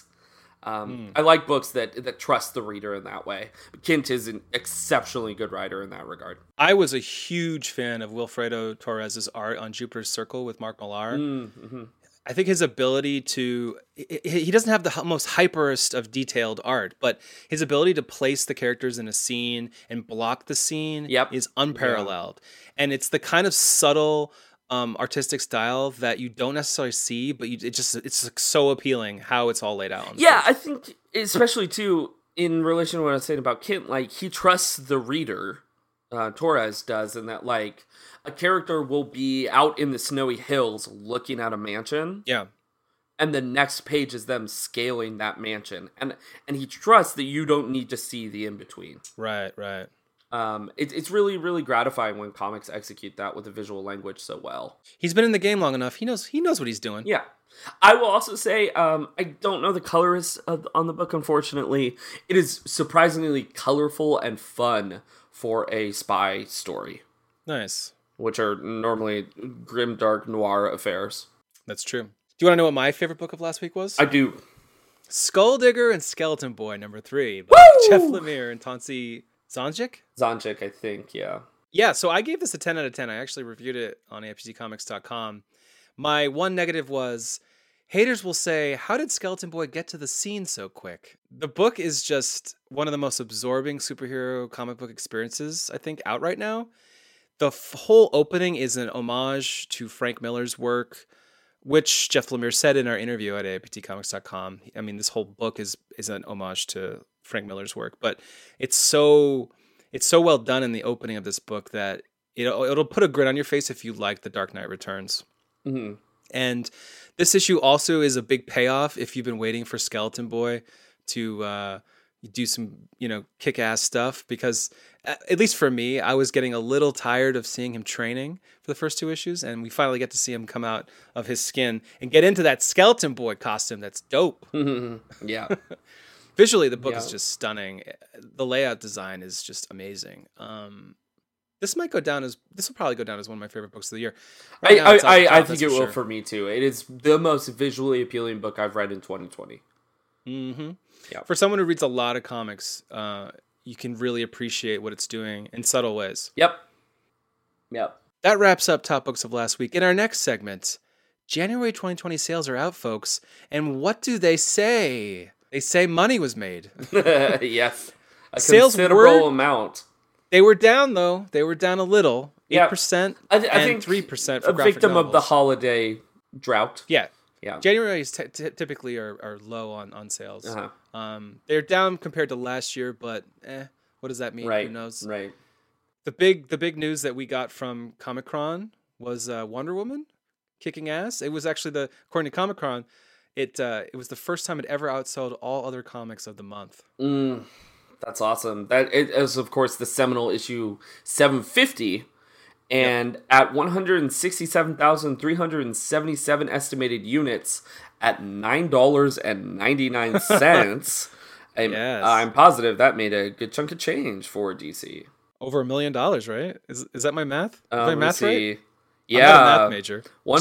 I like books that trust the reader in that way. Kint is an exceptionally good writer in that regard. I was a huge fan of Wilfredo Torres's art on Jupiter's Circle with Mark Millar. Mm-hmm. I think his ability to, he doesn't have the most hyperest of detailed art, but his ability to place the characters in a scene and block the scene is unparalleled. Yeah. And it's the kind of subtle artistic style that you don't necessarily see, but it's like so appealing how it's all laid out. Yeah, I think especially too in relation to what I was saying about Kint, like he trusts the reader, Torres does, and that like a character will be out in the snowy hills looking at a mansion. Yeah. And the next page is them scaling that mansion. And he trusts that you don't need to see the in-between. Right. It's really, really gratifying when comics execute that with the visual language so well. He's been in the game long enough. He knows what he's doing. Yeah. I will also say, I don't know the colorist on the book, unfortunately. It is surprisingly colorful and fun for a spy story. Nice. Which are normally grim, dark, noir affairs. That's true. Do you want to know what my favorite book of last week was? I do. Skulldigger and Skeleton Boy #3 by Jeff Lemire and Tansy Zonjic? Zonjic, I think, yeah. Yeah, so I gave this a 10 out of 10. I actually reviewed it on AFGComics.com. My one negative was, haters will say, how did Skeleton Boy get to the scene so quick? The book is just one of the most absorbing superhero comic book experiences, I think, out right now. The whole opening is an homage to Frank Miller's work, which Jeff Lemire said in our interview at APTcomics.com. I mean, this whole book is an homage to Frank Miller's work, but it's so well done in the opening of this book that it'll put a grin on your face if you like The Dark Knight Returns. Mm-hmm. And this issue also is a big payoff if you've been waiting for Skeleton Boy to do some, kick-ass stuff, because at least for me, I was getting a little tired of seeing him training for the first 2 issues, and we finally get to see him come out of his skin and get into that Skeleton Boy costume that's dope. Yeah. Visually, the book is just stunning. The layout design is just amazing. This will probably go down as one of my favorite books of the year. I think it will for me too. It is the most visually appealing book I've read in 2020. Mm-hmm. Yeah. For someone who reads a lot of comics, you can really appreciate what it's doing in subtle ways. Yep. That wraps up Top Books of last week. In our next segment, January 2020 sales are out, folks. And what do they say? They say money was made. Yes. A sales considerable amount. They were down, though. They were down a little. 8% I think 3% for a victim novels. of the holiday drought. Yeah. Yeah. January's typically are low on sales. Uh-huh. They're down compared to last year, but what does that mean? Right. Who knows? Right. The big news that we got from Comic-Con was Wonder Woman kicking ass. It was actually according to Comic-Con, it was the first time it ever outsold all other comics of the month. That's awesome. That is, of course, the seminal issue 750. And at 167,377 estimated units at $9.99, I'm positive that made a good chunk of change for DC. Over $1 million, right? Is that my math? Is my math right? Yeah, I'm not a math major.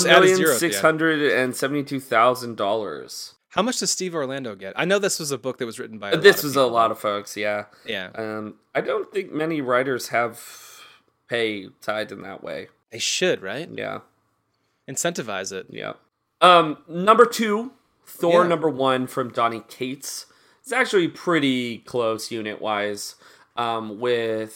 $1,672,000. How much does Steve Orlando get? I know this was a book that was written by a lot of folks. Yeah. I don't think many writers have pay tied in that way. They should, right? Yeah. Incentivize it. Yeah. Number 2, Thor #1 from Donny Cates. It's actually pretty close unit wise, with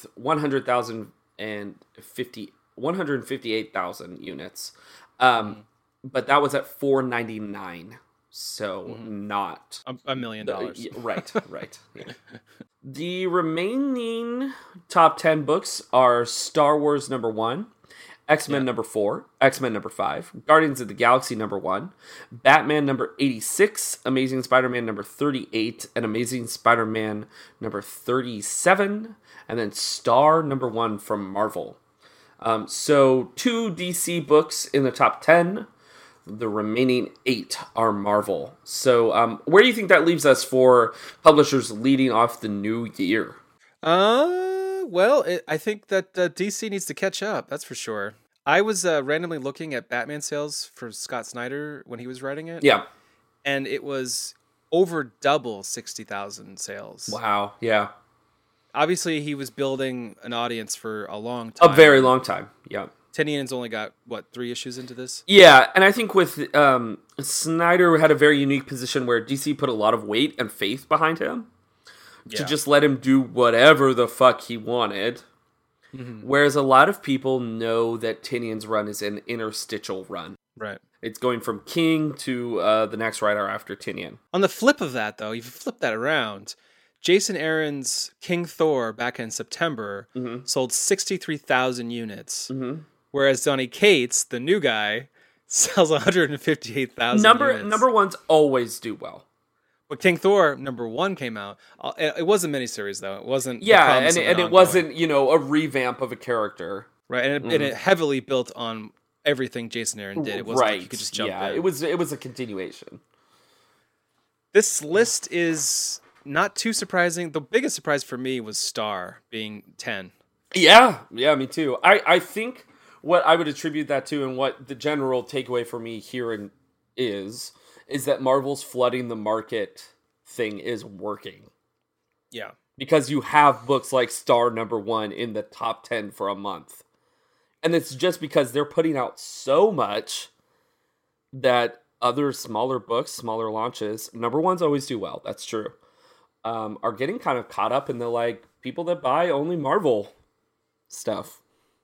158,000 units. But that was at $499. So not $1 million. Right. Yeah. The remaining top 10 books are Star Wars #1, X-Men #4, X-Men #5, Guardians of the Galaxy #1, Batman #86, Amazing Spider-Man #38, and Amazing Spider-Man #37, and then Star #1 from Marvel. So 2 DC books in the top 10. The remaining 8 are Marvel. So where do you think that leaves us for publishers leading off the new year? I think that DC needs to catch up. That's for sure. I was randomly looking at Batman sales for Scott Snyder when he was writing it, Yeah. and it was over double 60,000 sales. Wow. Yeah. Obviously, he was building an audience for a long time. A very long time. Yeah. Tynion's only got, 3 issues into this? Yeah, and I think with Snyder had a very unique position where DC put a lot of weight and faith behind him to just let him do whatever the fuck he wanted. Mm-hmm. Whereas a lot of people know that Tynion's run is an interstitial run. Right. It's going from King to the next writer after Tynion. On the flip of that, though, if you flip that around, Jason Aaron's King Thor back in September sold 63,000 units. Mm-hmm. Whereas Donny Cates, the new guy, sells 158,000 units. Number ones always do well. But King Thor #1 came out. It was a miniseries, though. It wasn't. Yeah, and it wasn't, a revamp of a character. Right, and it heavily built on everything Jason Aaron did. It wasn't like you could just jump in. It was a continuation. This list is not too surprising. The biggest surprise for me was Star being 10. Yeah, me too. I think what I would attribute that to, and what the general takeaway for me here is that Marvel's flooding the market thing is working. Yeah. Because you have books like Star #1 in the top 10 for a month. And it's just because they're putting out so much that other smaller books, smaller launches, #1s always do well, that's true, are getting kind of caught up in the, people that buy only Marvel stuff,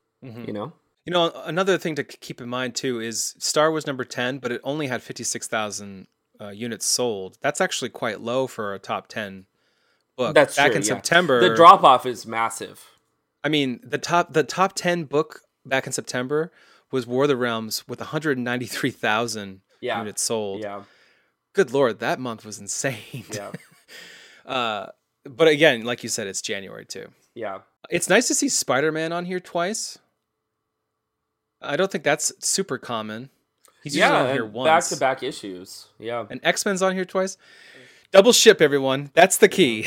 Another thing to keep in mind, too, is Star was number 10, but it only had 56,000 units sold. That's actually quite low for a top 10 book. That's back true, in September. The drop-off is massive. I mean, the top 10 book back in September was War of the Realms with 193,000 units sold. Yeah. Good Lord, that month was insane. Yeah. But again, like you said, it's January, too. Yeah. It's nice to see Spider-Man on here twice. I don't think that's super common. He's usually on here once. Back-to-back issues. Yeah. And X-Men's on here twice. Double ship, everyone. That's the key.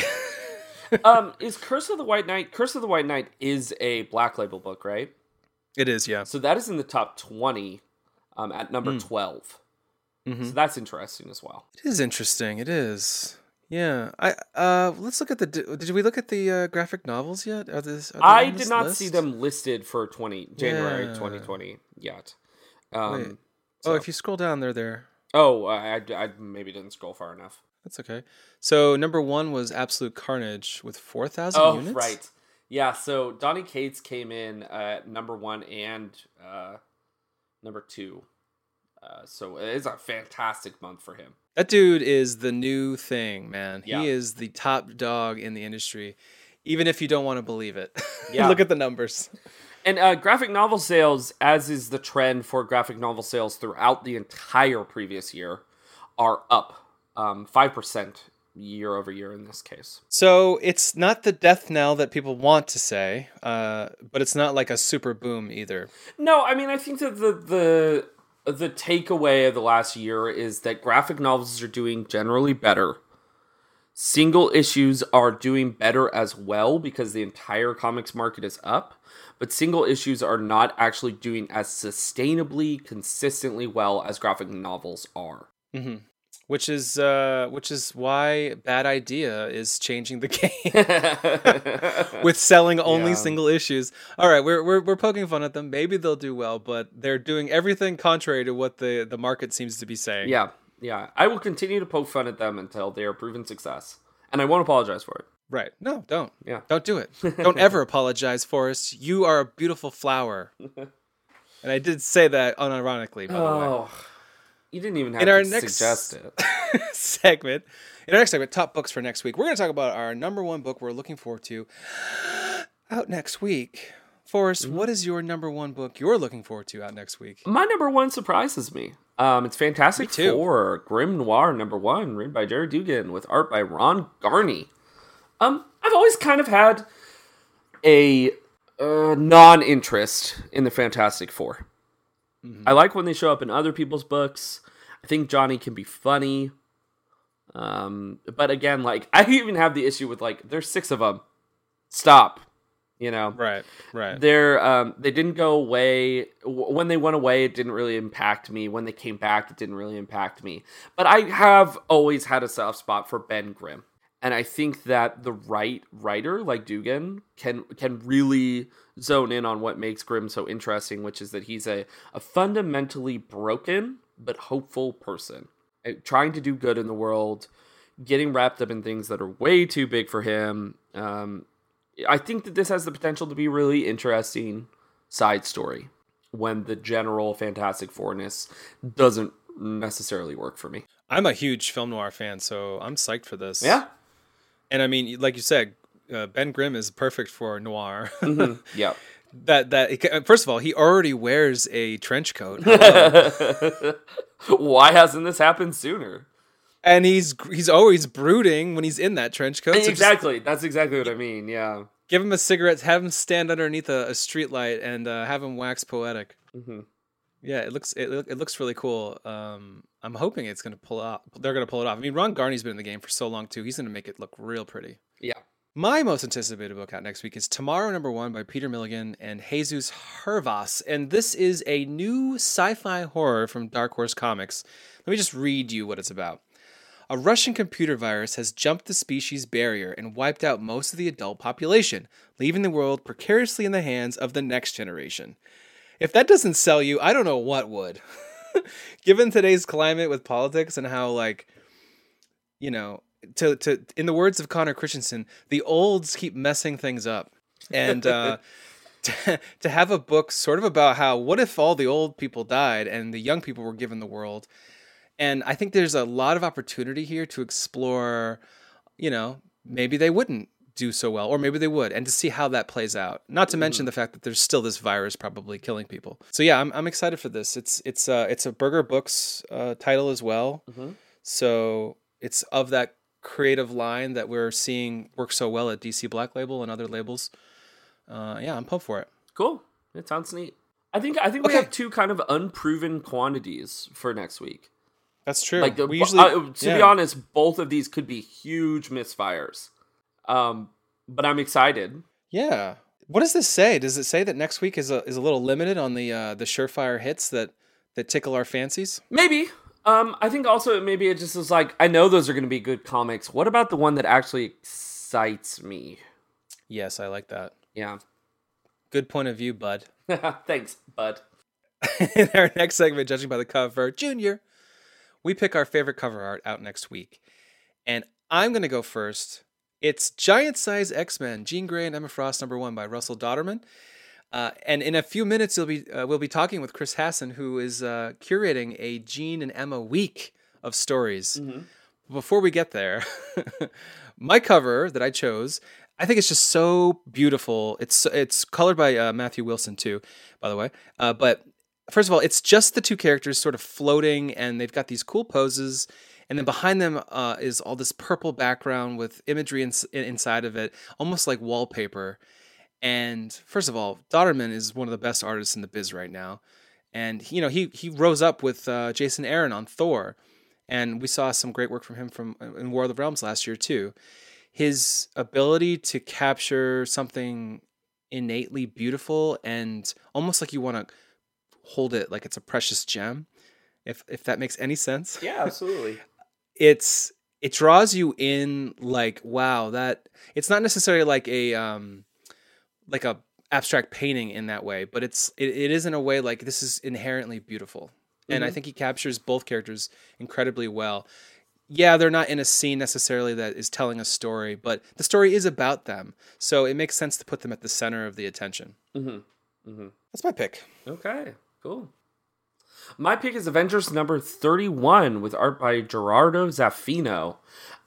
Is Curse of the White Knight... Curse of the White Knight is a Black Label book, right? It is, yeah. So that is in the top 20 at number 12. Mm-hmm. So that's interesting as well. It is interesting. It is. Yeah. Let's look at did we look at the graphic novels yet? I did not see them listed for January 2020 yet. If you scroll down, they're there. Oh, I maybe didn't scroll far enough. That's okay. So #1 was Absolute Carnage with 4,000 units. Oh, right. Yeah, so Donny Cates came in at #1 and #2. So it is a fantastic month for him. That dude is the new thing, man. Yeah. He is the top dog in the industry, even if you don't want to believe it. Yeah. Look at the numbers. And graphic novel sales, as is the trend for graphic novel sales throughout the entire previous year, are up 5% year over year in this case. So it's not the death knell that people want to say, but it's not like a super boom either. No, I mean, I think that the takeaway of the last year is that graphic novels are doing generally better. Single issues are doing better as well because the entire comics market is up, but single issues are not actually doing as sustainably, consistently well as graphic novels are. Mm-hmm. Which is why Bad Idea is changing the game with selling only single issues. All right, we're poking fun at them. Maybe they'll do well, but they're doing everything contrary to what the market seems to be saying. Yeah. I will continue to poke fun at them until they are proven success, and I won't apologize for it. Right? No, don't. Yeah, don't do it. Don't ever apologize, Forrest. You are a beautiful flower, and I did say that unironically, by the way. You didn't even have to suggest it. segment. In our next segment, top books for next week, we're going to talk about our #1 book we're looking forward to out next week. Forrest, what is your #1 book you're looking forward to out next week? My #1 surprises me. It's Fantastic Four, Grim Noir #1, written by Jared Dugan, with art by Ron Garney. I've always kind of had a non-interest in the Fantastic Four. I like when they show up in other people's books. I think Johnny can be funny. But again, I even have the issue with, there's 6 of them. stop. You know, right. They didn't go away. When they went away, it didn't really impact me. When they came back, it didn't really impact me. But I have always had a soft spot for Ben Grimm, and I think that the right writer like Dugan can really zone in on what makes Grimm so interesting, which is that he's a fundamentally broken but hopeful person, trying to do good in the world, getting wrapped up in things that are way too big for him. I think that this has the potential to be a really interesting side story when the general Fantastic Fourness doesn't necessarily work for me. I'm a huge film noir fan, so I'm psyched for this. Yeah. And I mean, like you said, Ben Grimm is perfect for noir. Mm-hmm. Yeah. First of all, he already wears a trench coat. Why hasn't this happened sooner? And he's always brooding when he's in that trench coat. So exactly. That's exactly what I mean. Yeah. Give him a cigarette, have him stand underneath a street light, and have him wax poetic. Mm-hmm. Yeah, it looks really cool. I'm hoping it's gonna pull off. They're gonna pull it off. I mean, Ron Garney's been in the game for so long too. He's gonna make it look real pretty. Yeah. My most anticipated book out next week is Tomorrow #1 by Peter Milligan and Jesus Hervas, and this is a new sci-fi horror from Dark Horse Comics. Let me just read you what it's about. A Russian computer virus has jumped the species barrier and wiped out most of the adult population, leaving the world precariously in the hands of the next generation. If that doesn't sell you, I don't know what would. Given today's climate with politics and how, like, you know, to in the words of Connor Christensen, the olds keep messing things up. And to have a book sort of about how, what if all the old people died and the young people were given the world? And I think there's a lot of opportunity here to explore, you know, maybe they wouldn't do so well, or maybe they would, and to see how that plays out. Not to mention the fact that there's still this virus probably killing people. So yeah, I'm excited for this. It's a Burger Books title as well. Mm-hmm. So it's of that creative line that we're seeing work so well at DC Black Label and other labels. Yeah, I'm pumped for it. Cool. It sounds neat. I think we have two kind of unproven quantities for next week. That's true. Like to be honest, both of these could be huge misfires. But I'm excited. Yeah. What does this say? Does it say that next week is a little limited on the surefire hits that tickle our fancies? Maybe. I think also maybe it just is like, I know those are going to be good comics. What about the one that actually excites me? Yes, I like that. Yeah. Good point of view, bud. Thanks, bud. In our next segment, Judging by the Cover, Junior, we pick our favorite cover art out next week. And I'm going to go first. It's Giant Size X-Men, Jean Grey and Emma Frost #1 by Russell Dodderman. And in a few minutes, we'll be talking with Chris Hassan, who is curating a Jean and Emma week of stories. Mm-hmm. Before we get there, my cover that I chose, I think it's just so beautiful. It's colored by Matthew Wilson too, by the way. But first of all, it's just the two characters sort of floating, and they've got these cool poses. And then behind them is all this purple background with imagery inside of it, almost like wallpaper. And first of all, Dodderman is one of the best artists in the biz right now. And, you know, he rose up with Jason Aaron on Thor. And we saw some great work from him in War of the Realms last year, too. His ability to capture something innately beautiful and almost like you want to hold it like it's a precious gem, if that makes any sense. Yeah, absolutely. It draws you in like, wow, that it's not necessarily like a abstract painting in that way, but it is in a way like this is inherently beautiful. And I think he captures both characters incredibly well. Yeah, they're not in a scene necessarily that is telling a story, but the story is about them. So it makes sense to put them at the center of the attention. Mm-hmm. Mm-hmm. That's my pick. Okay, cool. My pick is Avengers #31 with art by Gerardo Zaffino.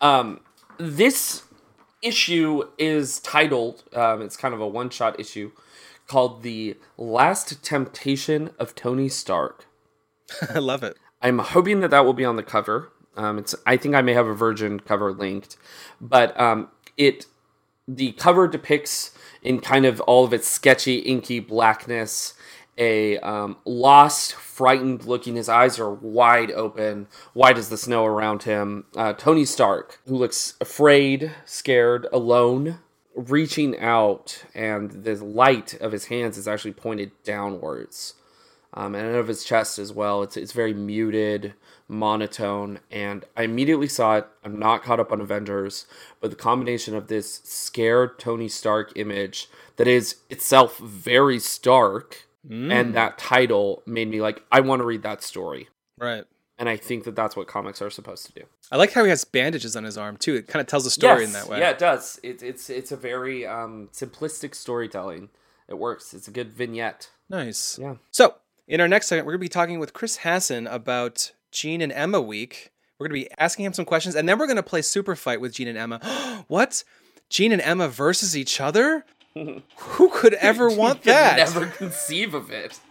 This issue is titled, it's kind of a one-shot issue, called The Last Temptation of Tony Stark. I love it. I'm hoping that will be on the cover. I think I may have a Virgin cover linked, but the cover depicts in kind of all of its sketchy, inky blackness a lost, frightened looking. His eyes are wide open, white as the snow around him. Tony Stark, who looks afraid, scared, alone, reaching out, and the light of his hands is actually pointed downwards. And of his chest as well. It's very muted, monotone, and I immediately saw it. I'm not caught up on Avengers, but the combination of this scared Tony Stark image that is itself very stark, and that title made me like, I want to read that story. Right. And I think that that's what comics are supposed to do. I like how he has bandages on his arm too. It kind of tells a story in that way. Yeah, it does. It's a very simplistic storytelling. It works. It's a good vignette. Nice. Yeah. So, in our next segment, we're going to be talking with Chris Hassan about Jean and Emma week. We're going to be asking him some questions, and then we're going to play Super Fight with Jean and Emma. What? Jean and Emma versus each other? Who could ever want that? Never conceive of it.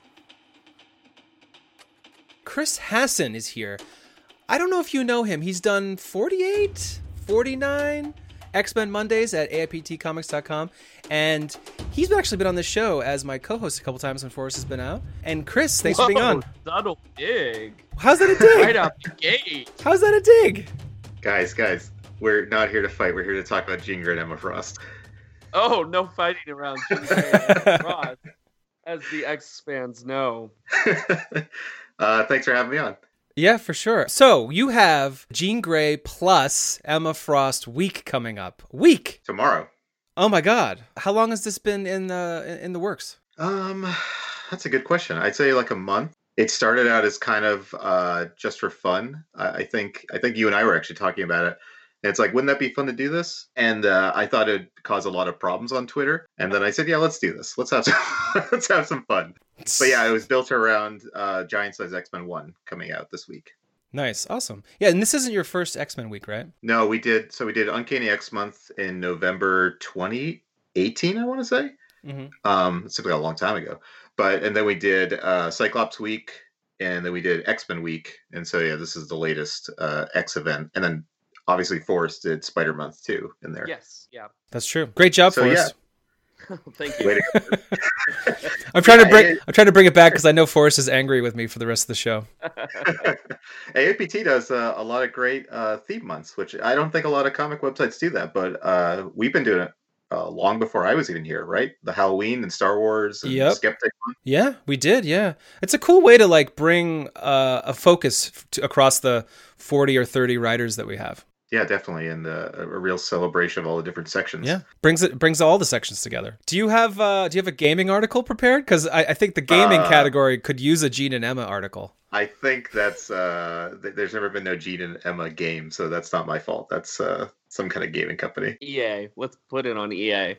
Chris Hassan is here. I don't know if you know him. He's done 48, 49 X-Men Mondays at AIPTcomics.com, and he's actually been on the show as my co-host a couple times when Forrest has been out. And Chris, thanks for being on. Subtle dig. How's that a dig? Right out the gate. How's that a dig? Guys, we're not here to fight. We're here to talk about Jean Grey and Emma Frost. Oh, no fighting around Jean Grey and Emma Frost, as the X fans know. Thanks for having me on. Yeah, for sure. So you have Jean Grey plus Emma Frost week coming up. Week Tomorrow. Oh my God! How long has this been in the works? That's a good question. I'd say like a month. It started out as kind of just for fun. I think you and I were actually talking about it. And it's like, wouldn't that be fun to do this? And I thought it'd cause a lot of problems on Twitter. And then I said, yeah, let's do this. Let's have some fun. But yeah, it was built around Giant Size X-Men 1 coming out this week. Nice. Awesome. Yeah, and this isn't your first X-Men week, right? No, we did Uncanny X Month in November 2018, I want to say. Mm-hmm. It seems like a long time ago. And then we did Cyclops Week, and then we did X-Men Week. And so, yeah, this is the latest X event. And then obviously Forrest did Spider Month too in there. Yes, yeah. That's true. Great job, Forrest. Yeah. Thank you. I'm trying to bring it back because I know Forrest is angry with me for the rest of the show. AAPT does a lot of great theme months, which I don't think a lot of comic websites do that, but we've been doing it long before I was even here, right? The Halloween and Star Wars and Skeptic month. Yeah, we did. Yeah, it's a cool way to like bring a focus across the 40 or 30 writers that we have. Yeah, definitely, and a real celebration of all the different sections. Yeah, brings all the sections together. Do you have a gaming article prepared? Because I think the gaming category could use a Jean and Emma article. I think that's there's never been no Jean and Emma game, so that's not my fault. That's some kind of gaming company. EA, let's put it on EA.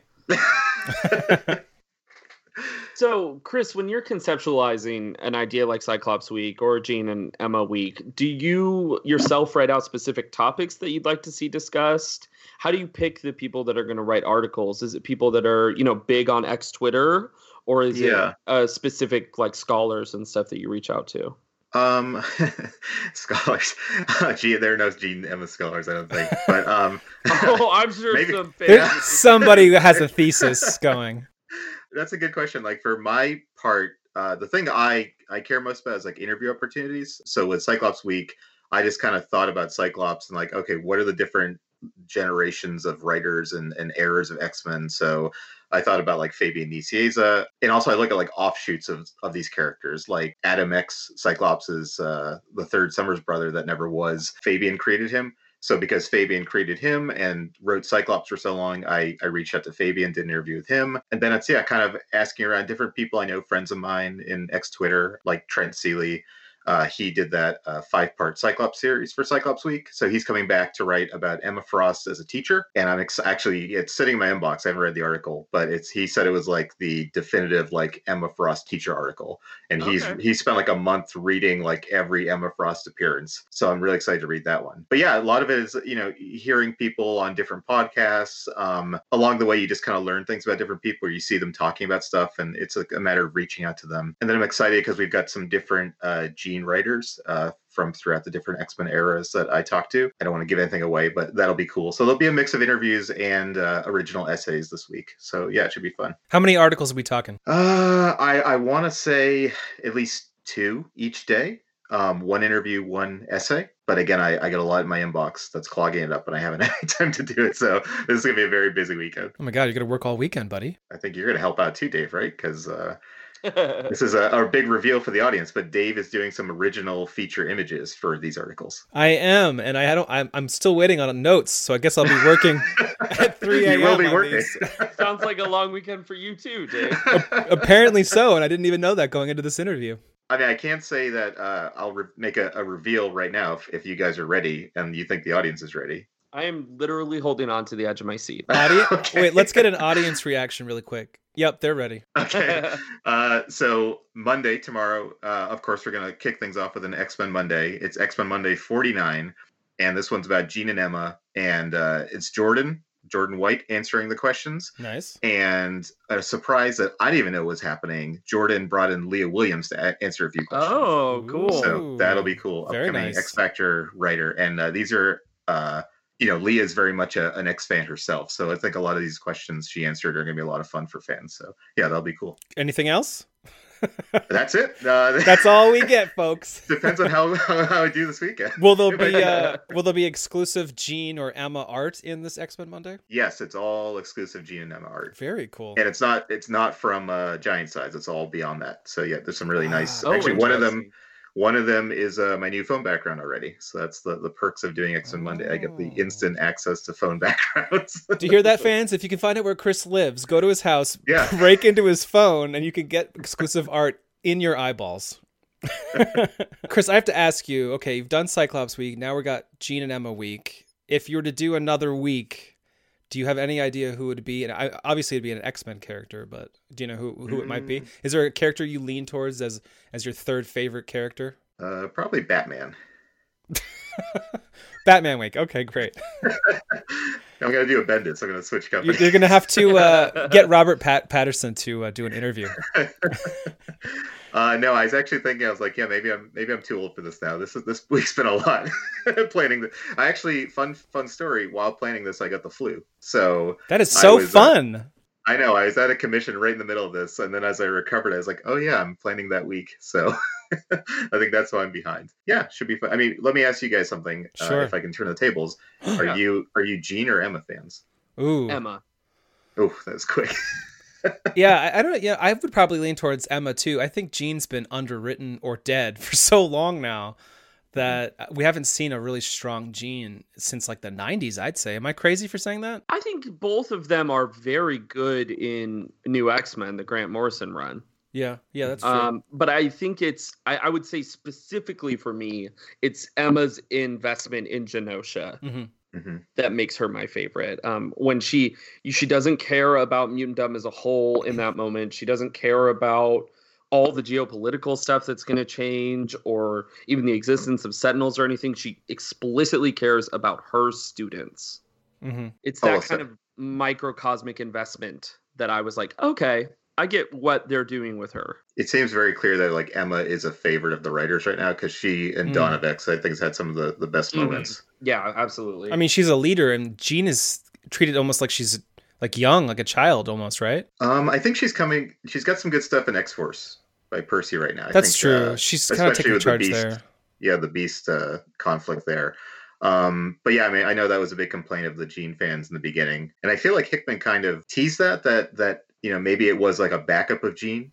So, Chris, when you're conceptualizing an idea like Cyclops Week or Jean and Emma Week, do you yourself write out specific topics that you'd like to see discussed? How do you pick the people that are going to write articles? Is it people that are, big on X Twitter, or is it specific like scholars and stuff that you reach out to? Scholars. Gee, there are no Jean and Emma scholars, I don't think. But I'm sure maybe. Somebody that has a thesis going. That's a good question. Like for my part, the thing I care most about is like interview opportunities. So with Cyclops Week, I just kind of thought about Cyclops and like, okay, what are the different generations of writers and eras of X-Men? So I thought about like Fabian Nicieza, and also I look at like offshoots of these characters. Like Adam X, Cyclops is the third Summers brother that never was. Fabian created him. So because Fabian created him and wrote Cyclops for so long, I reached out to Fabian, did an interview with him. And then it's, kind of asking around different people I know, friends of mine in X-Twitter, like Trent Seeley. He did that 5-part Cyclops series for Cyclops Week. So he's coming back to write about Emma Frost as a teacher. And I'm actually, it's sitting in my inbox. I haven't read the article, but he said it was like the definitive like Emma Frost teacher article. And he spent like a month reading like every Emma Frost appearance. So I'm really excited to read that one. But yeah, a lot of it is, hearing people on different podcasts. Along the way, you just kind of learn things about different people, or you see them talking about stuff, and it's like a matter of reaching out to them. And then I'm excited because we've got some different Jean writers from throughout the different X-Men eras that I talked to. I don't want to give anything away, but that'll be cool. So there'll be a mix of interviews and original essays this week. So yeah, it should be fun. How many articles are we talking? I want to say at least 2 each day. one interview, one essay. But again, I get a lot in my inbox that's clogging it up, and I haven't had any time to do it. So this is gonna be a very busy weekend. Oh my God, you're gonna work all weekend, buddy. I think you're gonna help out too, Dave, right? Because this is a big reveal for the audience. But Dave is doing some original feature images for these articles. I am, and I'm still waiting on notes, so I guess I'll be working at 3 a.m. You will be working. Sounds like a long weekend for you too, Dave. Apparently so, and I didn't even know that going into this interview. I mean, I can't say that I'll make a reveal right now if you guys are ready and you think the audience is ready. I am literally holding on to the edge of my seat. Okay. Wait, let's get an audience reaction really quick. Yep, they're ready. Okay. So Monday, tomorrow, of course, we're going to kick things off with an X-Men Monday. It's X-Men Monday 49, and this one's about Jean and Emma, and it's Jordan White answering the questions. Nice. And a surprise that I didn't even know was happening, Jordan brought in Leah Williams to answer a few questions. Oh, cool. So that'll be cool. Very Upcoming nice. X Factor writer. And these are, Leah is very much an X fan herself. So I think a lot of these questions she answered are going to be a lot of fun for fans. So yeah, that'll be cool. Anything else? That's it. That's all we get, folks. Depends on how I do this weekend. Will there be exclusive Jean or Emma art in this X-Men Monday? Yes, it's all exclusive Jean and Emma art. Very cool. And it's not from Giant Size. It's all beyond that. So yeah, there's some really nice. Oh, actually, one of them is my new phone background already. So that's the perks of doing X-Men Monday. I get the instant access to phone backgrounds. Do you hear that, fans? If you can find out where Chris lives, go to his house, Yeah. break into his phone, and you can get exclusive art in your eyeballs. Chris, I have to ask you, okay, you've done Cyclops week. Now we got Jean and Emma week. If you were to do another week, do you have any idea who it would be? And obviously it'd be an X-Men character, but do you know who it might be? Is there a character you lean towards as your third favorite character? Probably Batman. Batman week. Okay, great. I'm gonna do a Bendis. I'm gonna switch companies. You're gonna have to get Robert Patterson to do an interview. No, I was actually thinking. I was like, yeah, maybe I'm too old for this now. This week's been a lot planning. I actually fun story. While planning this, I got the flu. So that is so fun. I know. I was at a commission right in the middle of this, and then as I recovered, I was like, oh yeah, I'm planning that week. So I think that's why I'm behind. Yeah, should be fun. I mean, let me ask you guys something. Sure. If I can turn the tables, are you Jean or Emma fans? Ooh, Emma. Oh, that was quick. Yeah, I don't. Yeah, I would probably lean towards Emma too. I think Jean's been underwritten or dead for so long now that we haven't seen a really strong Jean since like the 90s, I'd say. Am I crazy for saying that? I think both of them are very good in New X-Men, the Grant Morrison run. Yeah, that's true. But I think I would say specifically for me, it's Emma's investment in Genosha. Mm-hmm. That makes her my favorite. When she doesn't care about mutantdom as a whole in that moment. She doesn't care about all the geopolitical stuff that's going to change or even the existence of Sentinels or anything. She explicitly cares about her students. Mm-hmm. It's that kind of microcosmic investment that I was like, okay, I get what they're doing with her. It seems very clear that like Emma is a favorite of the writers right now because she and Dawn of X, I think, has had some of the best moments. Yeah, absolutely. I mean, she's a leader, and Jean is treated almost like she's like young, like a child almost, right? I think she's got some good stuff in X-Force by Percy right now. That's true. She's kind of taking charge there. Yeah, the Beast conflict there. But yeah, I mean, I know that was a big complaint of the Jean fans in the beginning, and I feel like Hickman kind of teased that maybe it was like a backup of Jean.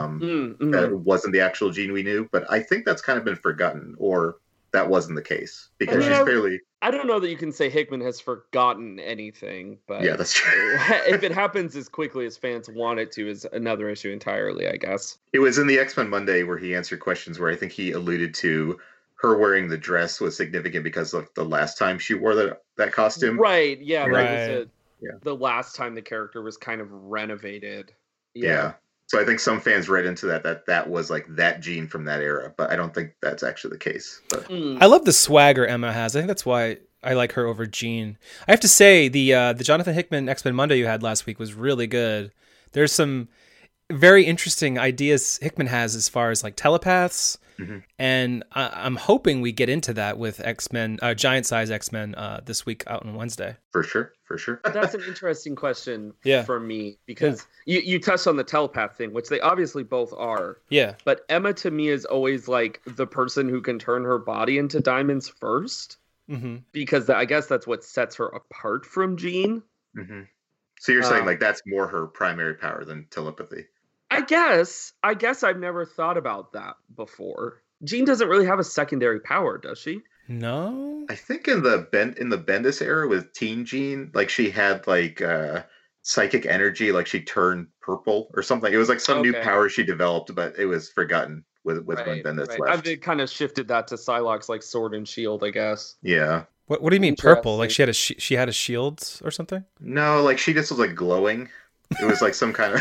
That it wasn't the actual Jean we knew, but I think that's kind of been forgotten, or that wasn't the case because she's fairly. I don't know that you can say Hickman has forgotten anything, but yeah, that's true. If it happens as quickly as fans want it to, is another issue entirely, I guess. It was in the X-Men Monday where he answered questions where I think he alluded to her wearing the dress was significant because of the last time she wore that costume. Right. Yeah. Right. That was the last time the character was kind of renovated. Yeah. So I think some fans read into that was like that Jean from that era, but I don't think that's actually the case. But I love the swagger Emma has. I think that's why I like her over Jean. I have to say the Jonathan Hickman X-Men Monday you had last week was really good. There's some very interesting ideas Hickman has as far as like telepaths. Mm-hmm. And I'm hoping we get into that with X-Men, Giant Size X-Men this week out on Wednesday. For sure. That's an interesting question Yeah. for me because you touched on the telepath thing, which they obviously both are. Yeah. But Emma to me is always like the person who can turn her body into diamonds first. Mm-hmm. Because I guess that's what sets her apart from Jean. Mm-hmm. So you're saying like that's more her primary power than telepathy? I guess I've never thought about that before. Jean doesn't really have a secondary power, does she? No. I think in the Bendis era with Teen Jean, like she had like psychic energy, like she turned purple or something. It was like some new power she developed, but it was forgotten with when Bendis left. I've kind of shifted that to Psylocke's like sword and shield, I guess. Yeah. What do you mean purple? Like she had a shield or something? No, like she just was like glowing. It was like some kind of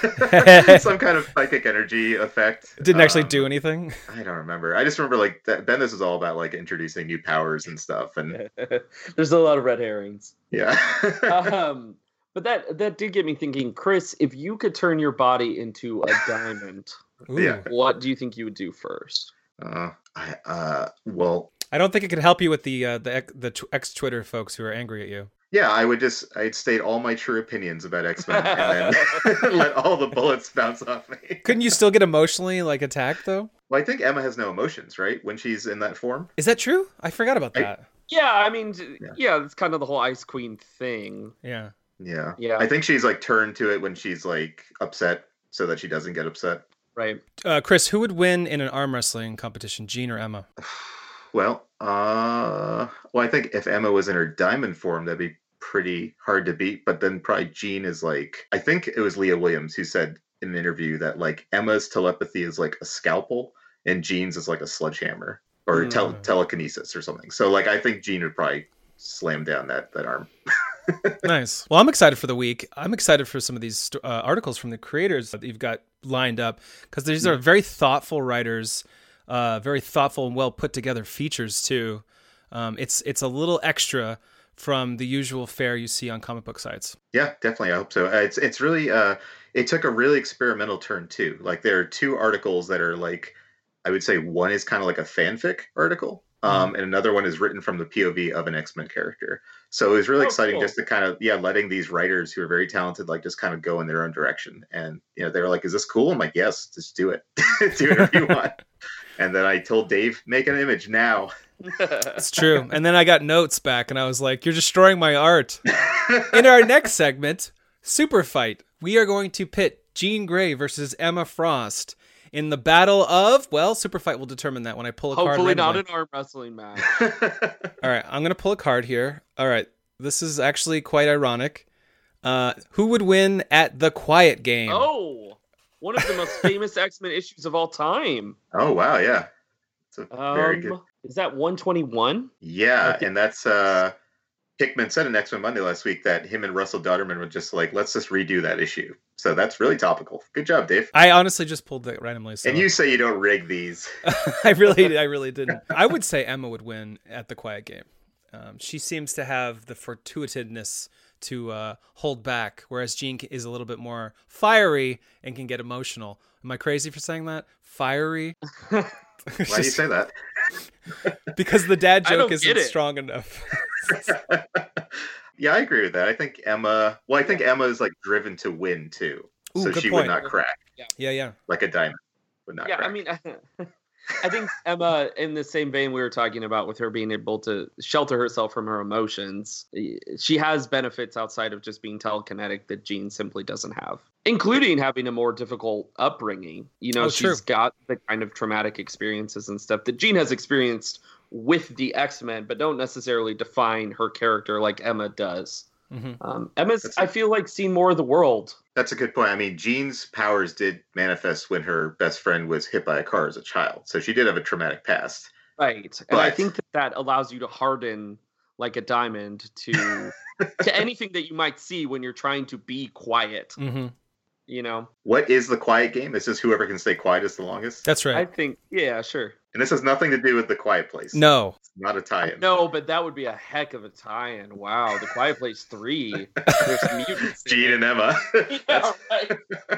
psychic energy effect. It didn't actually do anything. I don't remember. I just remember like that Bendis is all about like introducing new powers and stuff, and there's a lot of red herrings. Yeah. But that did get me thinking, Chris. If you could turn your body into a diamond, what do you think you would do first? Well, I don't think it could help you with the ex Twitter folks who are angry at you. Yeah, I'd state all my true opinions about X-Men and then let all the bullets bounce off me. Couldn't you still get emotionally like attacked though? Well, I think Emma has no emotions, right? When she's in that form. Is that true? I forgot about that. Yeah, I mean, it's kind of the whole Ice Queen thing. Yeah. I think she's like turned to it when she's like upset so that she doesn't get upset. Right. Chris, who would win in an arm wrestling competition, Jean or Emma? Well, I think if Emma was in her diamond form, that'd be pretty hard to beat. But then probably Jean is like, I think it was Leah Williams who said in an interview that like Emma's telepathy is like a scalpel and Jean's is like a sledgehammer or telekinesis or something. So like I think Jean would probably slam down that arm. Nice. Well, I'm excited for the week. I'm excited for some of these articles from the creators that you've got lined up because these are very thoughtful writers, very thoughtful and well put together features too. It's a little extra from the usual fare you see on comic book sites. Yeah, definitely. I hope so. It's really it took a really experimental turn too. Like there are two articles that are like, I would say one is kind of like a fanfic article. And another one is written from the POV of an X-Men character. So it was really exciting just to kind of, letting these writers who are very talented, like just kind of go in their own direction. And, they were like, is this cool? I'm like, yes, just do it. Do whatever you want. And then I told Dave, make an image now. It's true. And then I got notes back and I was like, you're destroying my art. In our next segment, Super Fight, we are going to pit Jean Grey versus Emma Frost in the battle of, Super Fight will determine that when I pull a card. Hopefully not an arm wrestling match. All right, I'm going to pull a card here. All right, this is actually quite ironic. Who would win at the Quiet Game? Oh, one of the most famous X-Men issues of all time. Oh, wow, yeah. It's a very good. Is that 121? Yeah, and that's... Hickman said in X-Men Monday last week that him and Russell Dodderman were just like, let's just redo that issue. So that's really topical. Good job, Dave. I honestly just pulled that randomly. So. And you say you don't rig these. I really didn't. I would say Emma would win at the Quiet Game. She seems to have the fortuitousness to hold back, whereas Jean is a little bit more fiery and can get emotional. Am I crazy for saying that? Fiery? Why do you say that? Because the dad joke isn't strong enough. Yeah, I agree with that. I think Emma is like driven to win too. Ooh, so she would not crack. Yeah. Like a diamond would not crack. I mean, I think Emma, in the same vein we were talking about with her being able to shelter herself from her emotions, she has benefits outside of just being telekinetic that Jean simply doesn't have, including having a more difficult upbringing. She's got the kind of traumatic experiences and stuff that Jean has experienced with the X-Men, but don't necessarily define her character like Emma does. Mm-hmm. Emma's, I feel like, seen more of the world. That's a good point. I mean, Jean's powers did manifest when her best friend was hit by a car as a child. So she did have a traumatic past. Right. And I think that allows you to harden like a diamond to anything that you might see when you're trying to be quiet. Mm-hmm. What is the Quiet Game? It's just whoever can stay quiet is the longest? That's right. I think, yeah, sure. And this has nothing to do with The Quiet Place. No. It's not a tie-in. No, but that would be a heck of a tie-in. Wow, The Quiet Place 3. There's mutants. Jean and Emma. Yeah, right.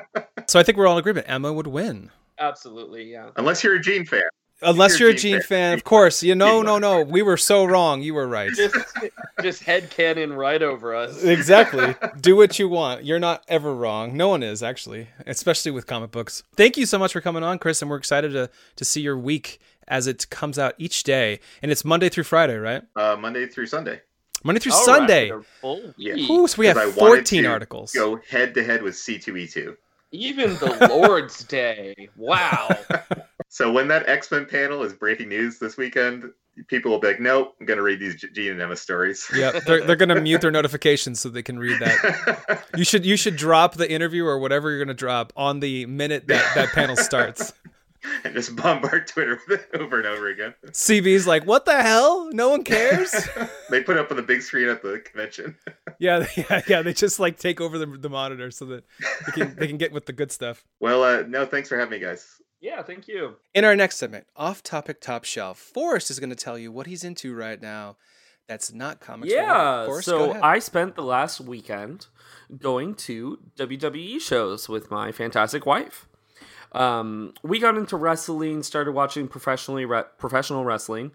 So I think we're all in agreement. Emma would win. Absolutely, yeah. Unless you're a Gene fan. Unless you're a Gene fan, of course. No. We were so wrong. You were right. Just headcanon right over us. Exactly. Do what you want. You're not ever wrong. No one is, actually, especially with comic books. Thank you so much for coming on, Chris, and we're excited to see your week as it comes out each day. And it's Monday through Friday, right? Monday through Sunday. Monday through Sunday. Yeah. Ooh, so we have 14 articles. Go head-to-head with C2E2. Even the Lord's Day. Wow. So when that X-Men panel is breaking news this weekend, people will be like, nope, I'm going to read these Gene and Emma stories. Yeah, they're going to mute their notifications so they can read that. You should drop the interview or whatever you're going to drop on the minute that panel starts. And just bombard Twitter with it over and over again. CB's like, what the hell? No one cares? They put it up on the big screen at the convention. Yeah. They just like take over the monitor so that they can get with the good stuff. Well, no, thanks for having me, guys. Yeah, thank you. In our next segment, Off Topic Top Shelf, Forrest is going to tell you what he's into right now. That's not comics. Yeah, Forrest, so I spent the last weekend going to WWE shows with my fantastic wife. We got into wrestling, started watching professional wrestling,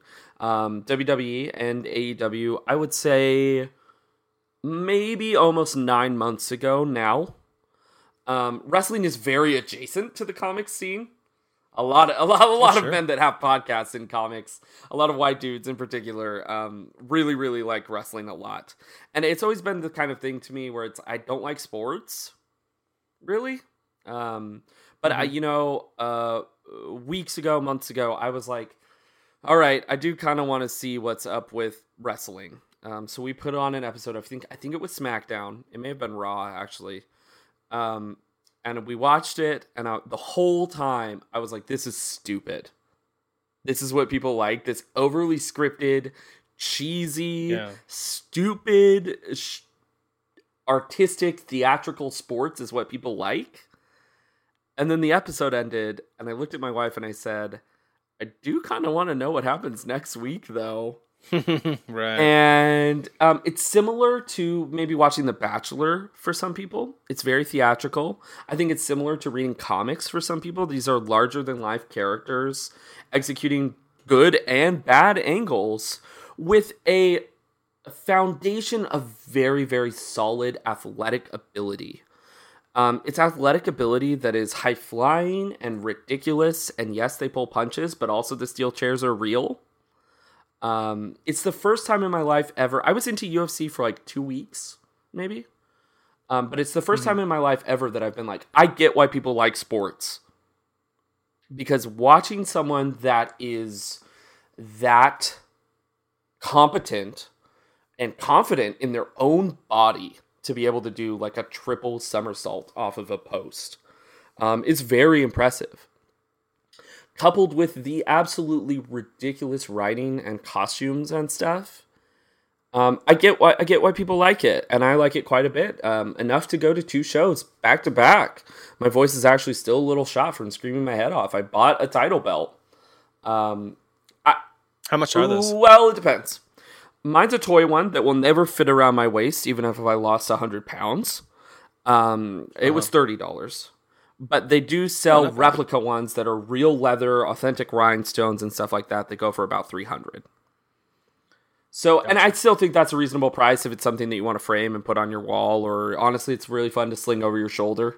WWE and AEW. I would say maybe almost 9 months ago now. Wrestling is very adjacent to the comics scene. A lot of men that have podcasts in comics, a lot of white dudes in particular, really, really like wrestling a lot. And it's always been the kind of thing to me where I don't like sports, really. But weeks ago, months ago, I was like, all right, I do kind of want to see what's up with wrestling. So we put on an episode. I think it was SmackDown. It may have been Raw, actually. And we watched it, and the whole time, I was like, this is stupid. This is what people like. This overly scripted, cheesy, stupid, artistic, theatrical sports is what people like. And then the episode ended, and I looked at my wife, and I said, I do kind of want to know what happens next week, though. Right. And it's similar to maybe watching The Bachelor for some people. It's very theatrical. I think it's similar to reading comics for some people. These are larger than life characters executing good and bad angles with a foundation of very, very solid athletic ability. It's athletic ability that is high flying and ridiculous. And yes, they pull punches, but also the steel chairs are real. It's the first time in my life ever. I was into UFC for like 2 weeks, maybe. But it's the first time in my life ever that I've been like, I get why people like sports. Because watching someone that is that competent and confident in their own body to be able to do like a triple somersault off of a post is very impressive. Coupled with the absolutely ridiculous writing and costumes and stuff, I get why people like it, and I like it quite a bit. Enough to go to 2 shows back to back. My voice is actually still a little shot from screaming my head off. I bought a title belt. How much are those? Well, it depends. Mine's a toy one that will never fit around my waist, even if I lost 100 pounds. It was $30. But they do sell replica ones that are real leather, authentic rhinestones and stuff like that. They go for about $300. So, gotcha. And I still think that's a reasonable price if it's something that you want to frame and put on your wall, or honestly, it's really fun to sling over your shoulder.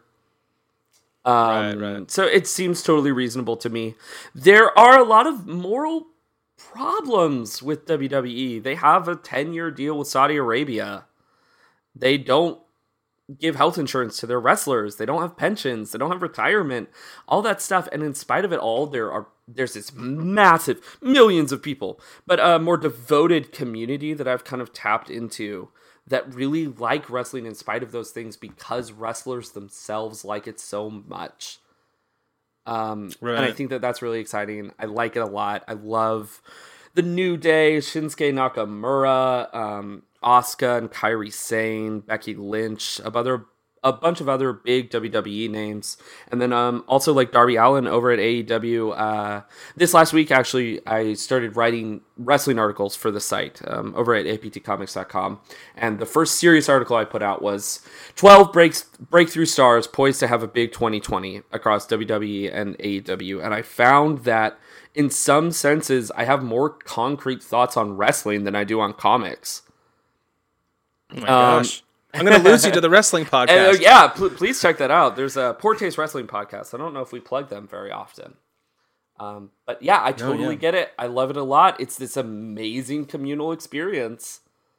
Right. So it seems totally reasonable to me. There are a lot of moral problems with WWE. They have a 10-year deal with Saudi Arabia. They don't give health insurance to their wrestlers. They don't have pensions. They don't have retirement. All that stuff. And in spite of it all, there's this massive, millions of people, but a more devoted community that I've kind of tapped into that really like wrestling in spite of those things because wrestlers themselves like it so much. Right. And I think that that's really exciting. I like it a lot. I love the New Day, Shinsuke Nakamura, Asuka and Kairi Sane, Becky Lynch, a bunch of other big WWE names. And then also like Darby Allin over at AEW. This last week, actually, I started writing wrestling articles for the site over at aptcomics.com. And the first serious article I put out was 12 breakthrough stars poised to have a big 2020 across WWE and AEW. And I found that in some senses, I have more concrete thoughts on wrestling than I do on comics. Oh my gosh. I'm going to lose you to the wrestling podcast. Yeah, please check that out. There's a Poor Taste Wrestling podcast. I don't know if we plug them very often. But yeah, I totally get it. I love it a lot. It's this amazing communal experience.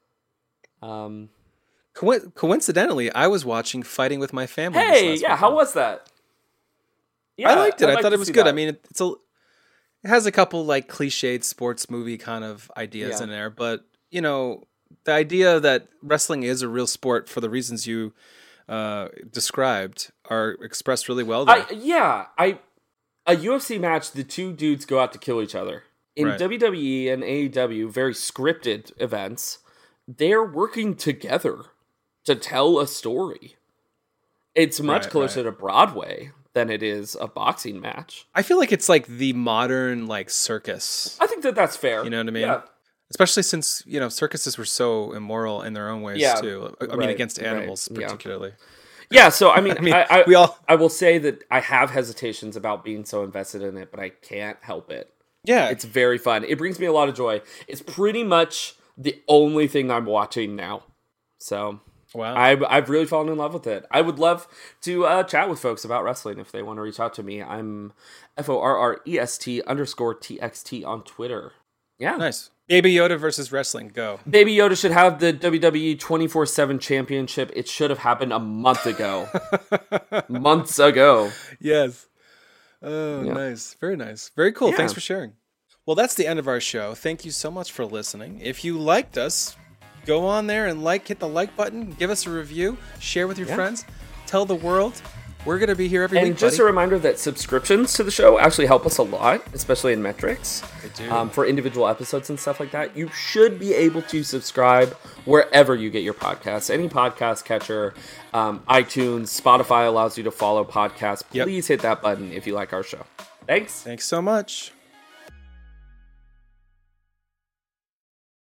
Coincidentally, I was watching Fighting with My Family. Hey, yeah, how was that? Yeah, I liked it. I thought it was good. That. I mean, it has a couple like cliched sports movie kind of ideas in there, but you know, the idea that wrestling is a real sport for the reasons you described are expressed really well there. A UFC match, the two dudes go out to kill each other. In WWE and AEW, very scripted events, they're working together to tell a story. It's much closer to Broadway than it is a boxing match. I feel like it's like the modern like circus. I think that's fair. You know what I mean? Yeah. Especially since, you know, circuses were so immoral in their own ways too. I mean, against animals particularly. Yeah, so I mean, I will say that I have hesitations about being so invested in it, but I can't help it. Yeah. It's very fun. It brings me a lot of joy. It's pretty much the only thing I'm watching now. So wow. I've really fallen in love with it. I would love to chat with folks about wrestling if they want to reach out to me. I'm FORREST_TXT on Twitter. Yeah. Nice. Baby Yoda versus wrestling. Go. Baby Yoda should have the WWE 24/7 championship. It should have happened a month ago. Months ago. Yes. Oh, nice. Very nice. Very cool. Yeah. Thanks for sharing. Well, that's the end of our show. Thank you so much for listening. If you liked us, go on there and hit the like button, give us a review, share with your friends, tell the world. We're going to be here every week, And just a reminder that subscriptions to the show actually help us a lot, especially in metrics. They do. For individual episodes and stuff like that. You should be able to subscribe wherever you get your podcasts. Any podcast catcher, iTunes, Spotify allows you to follow podcasts. Please hit that button if you like our show. Thanks. Thanks so much.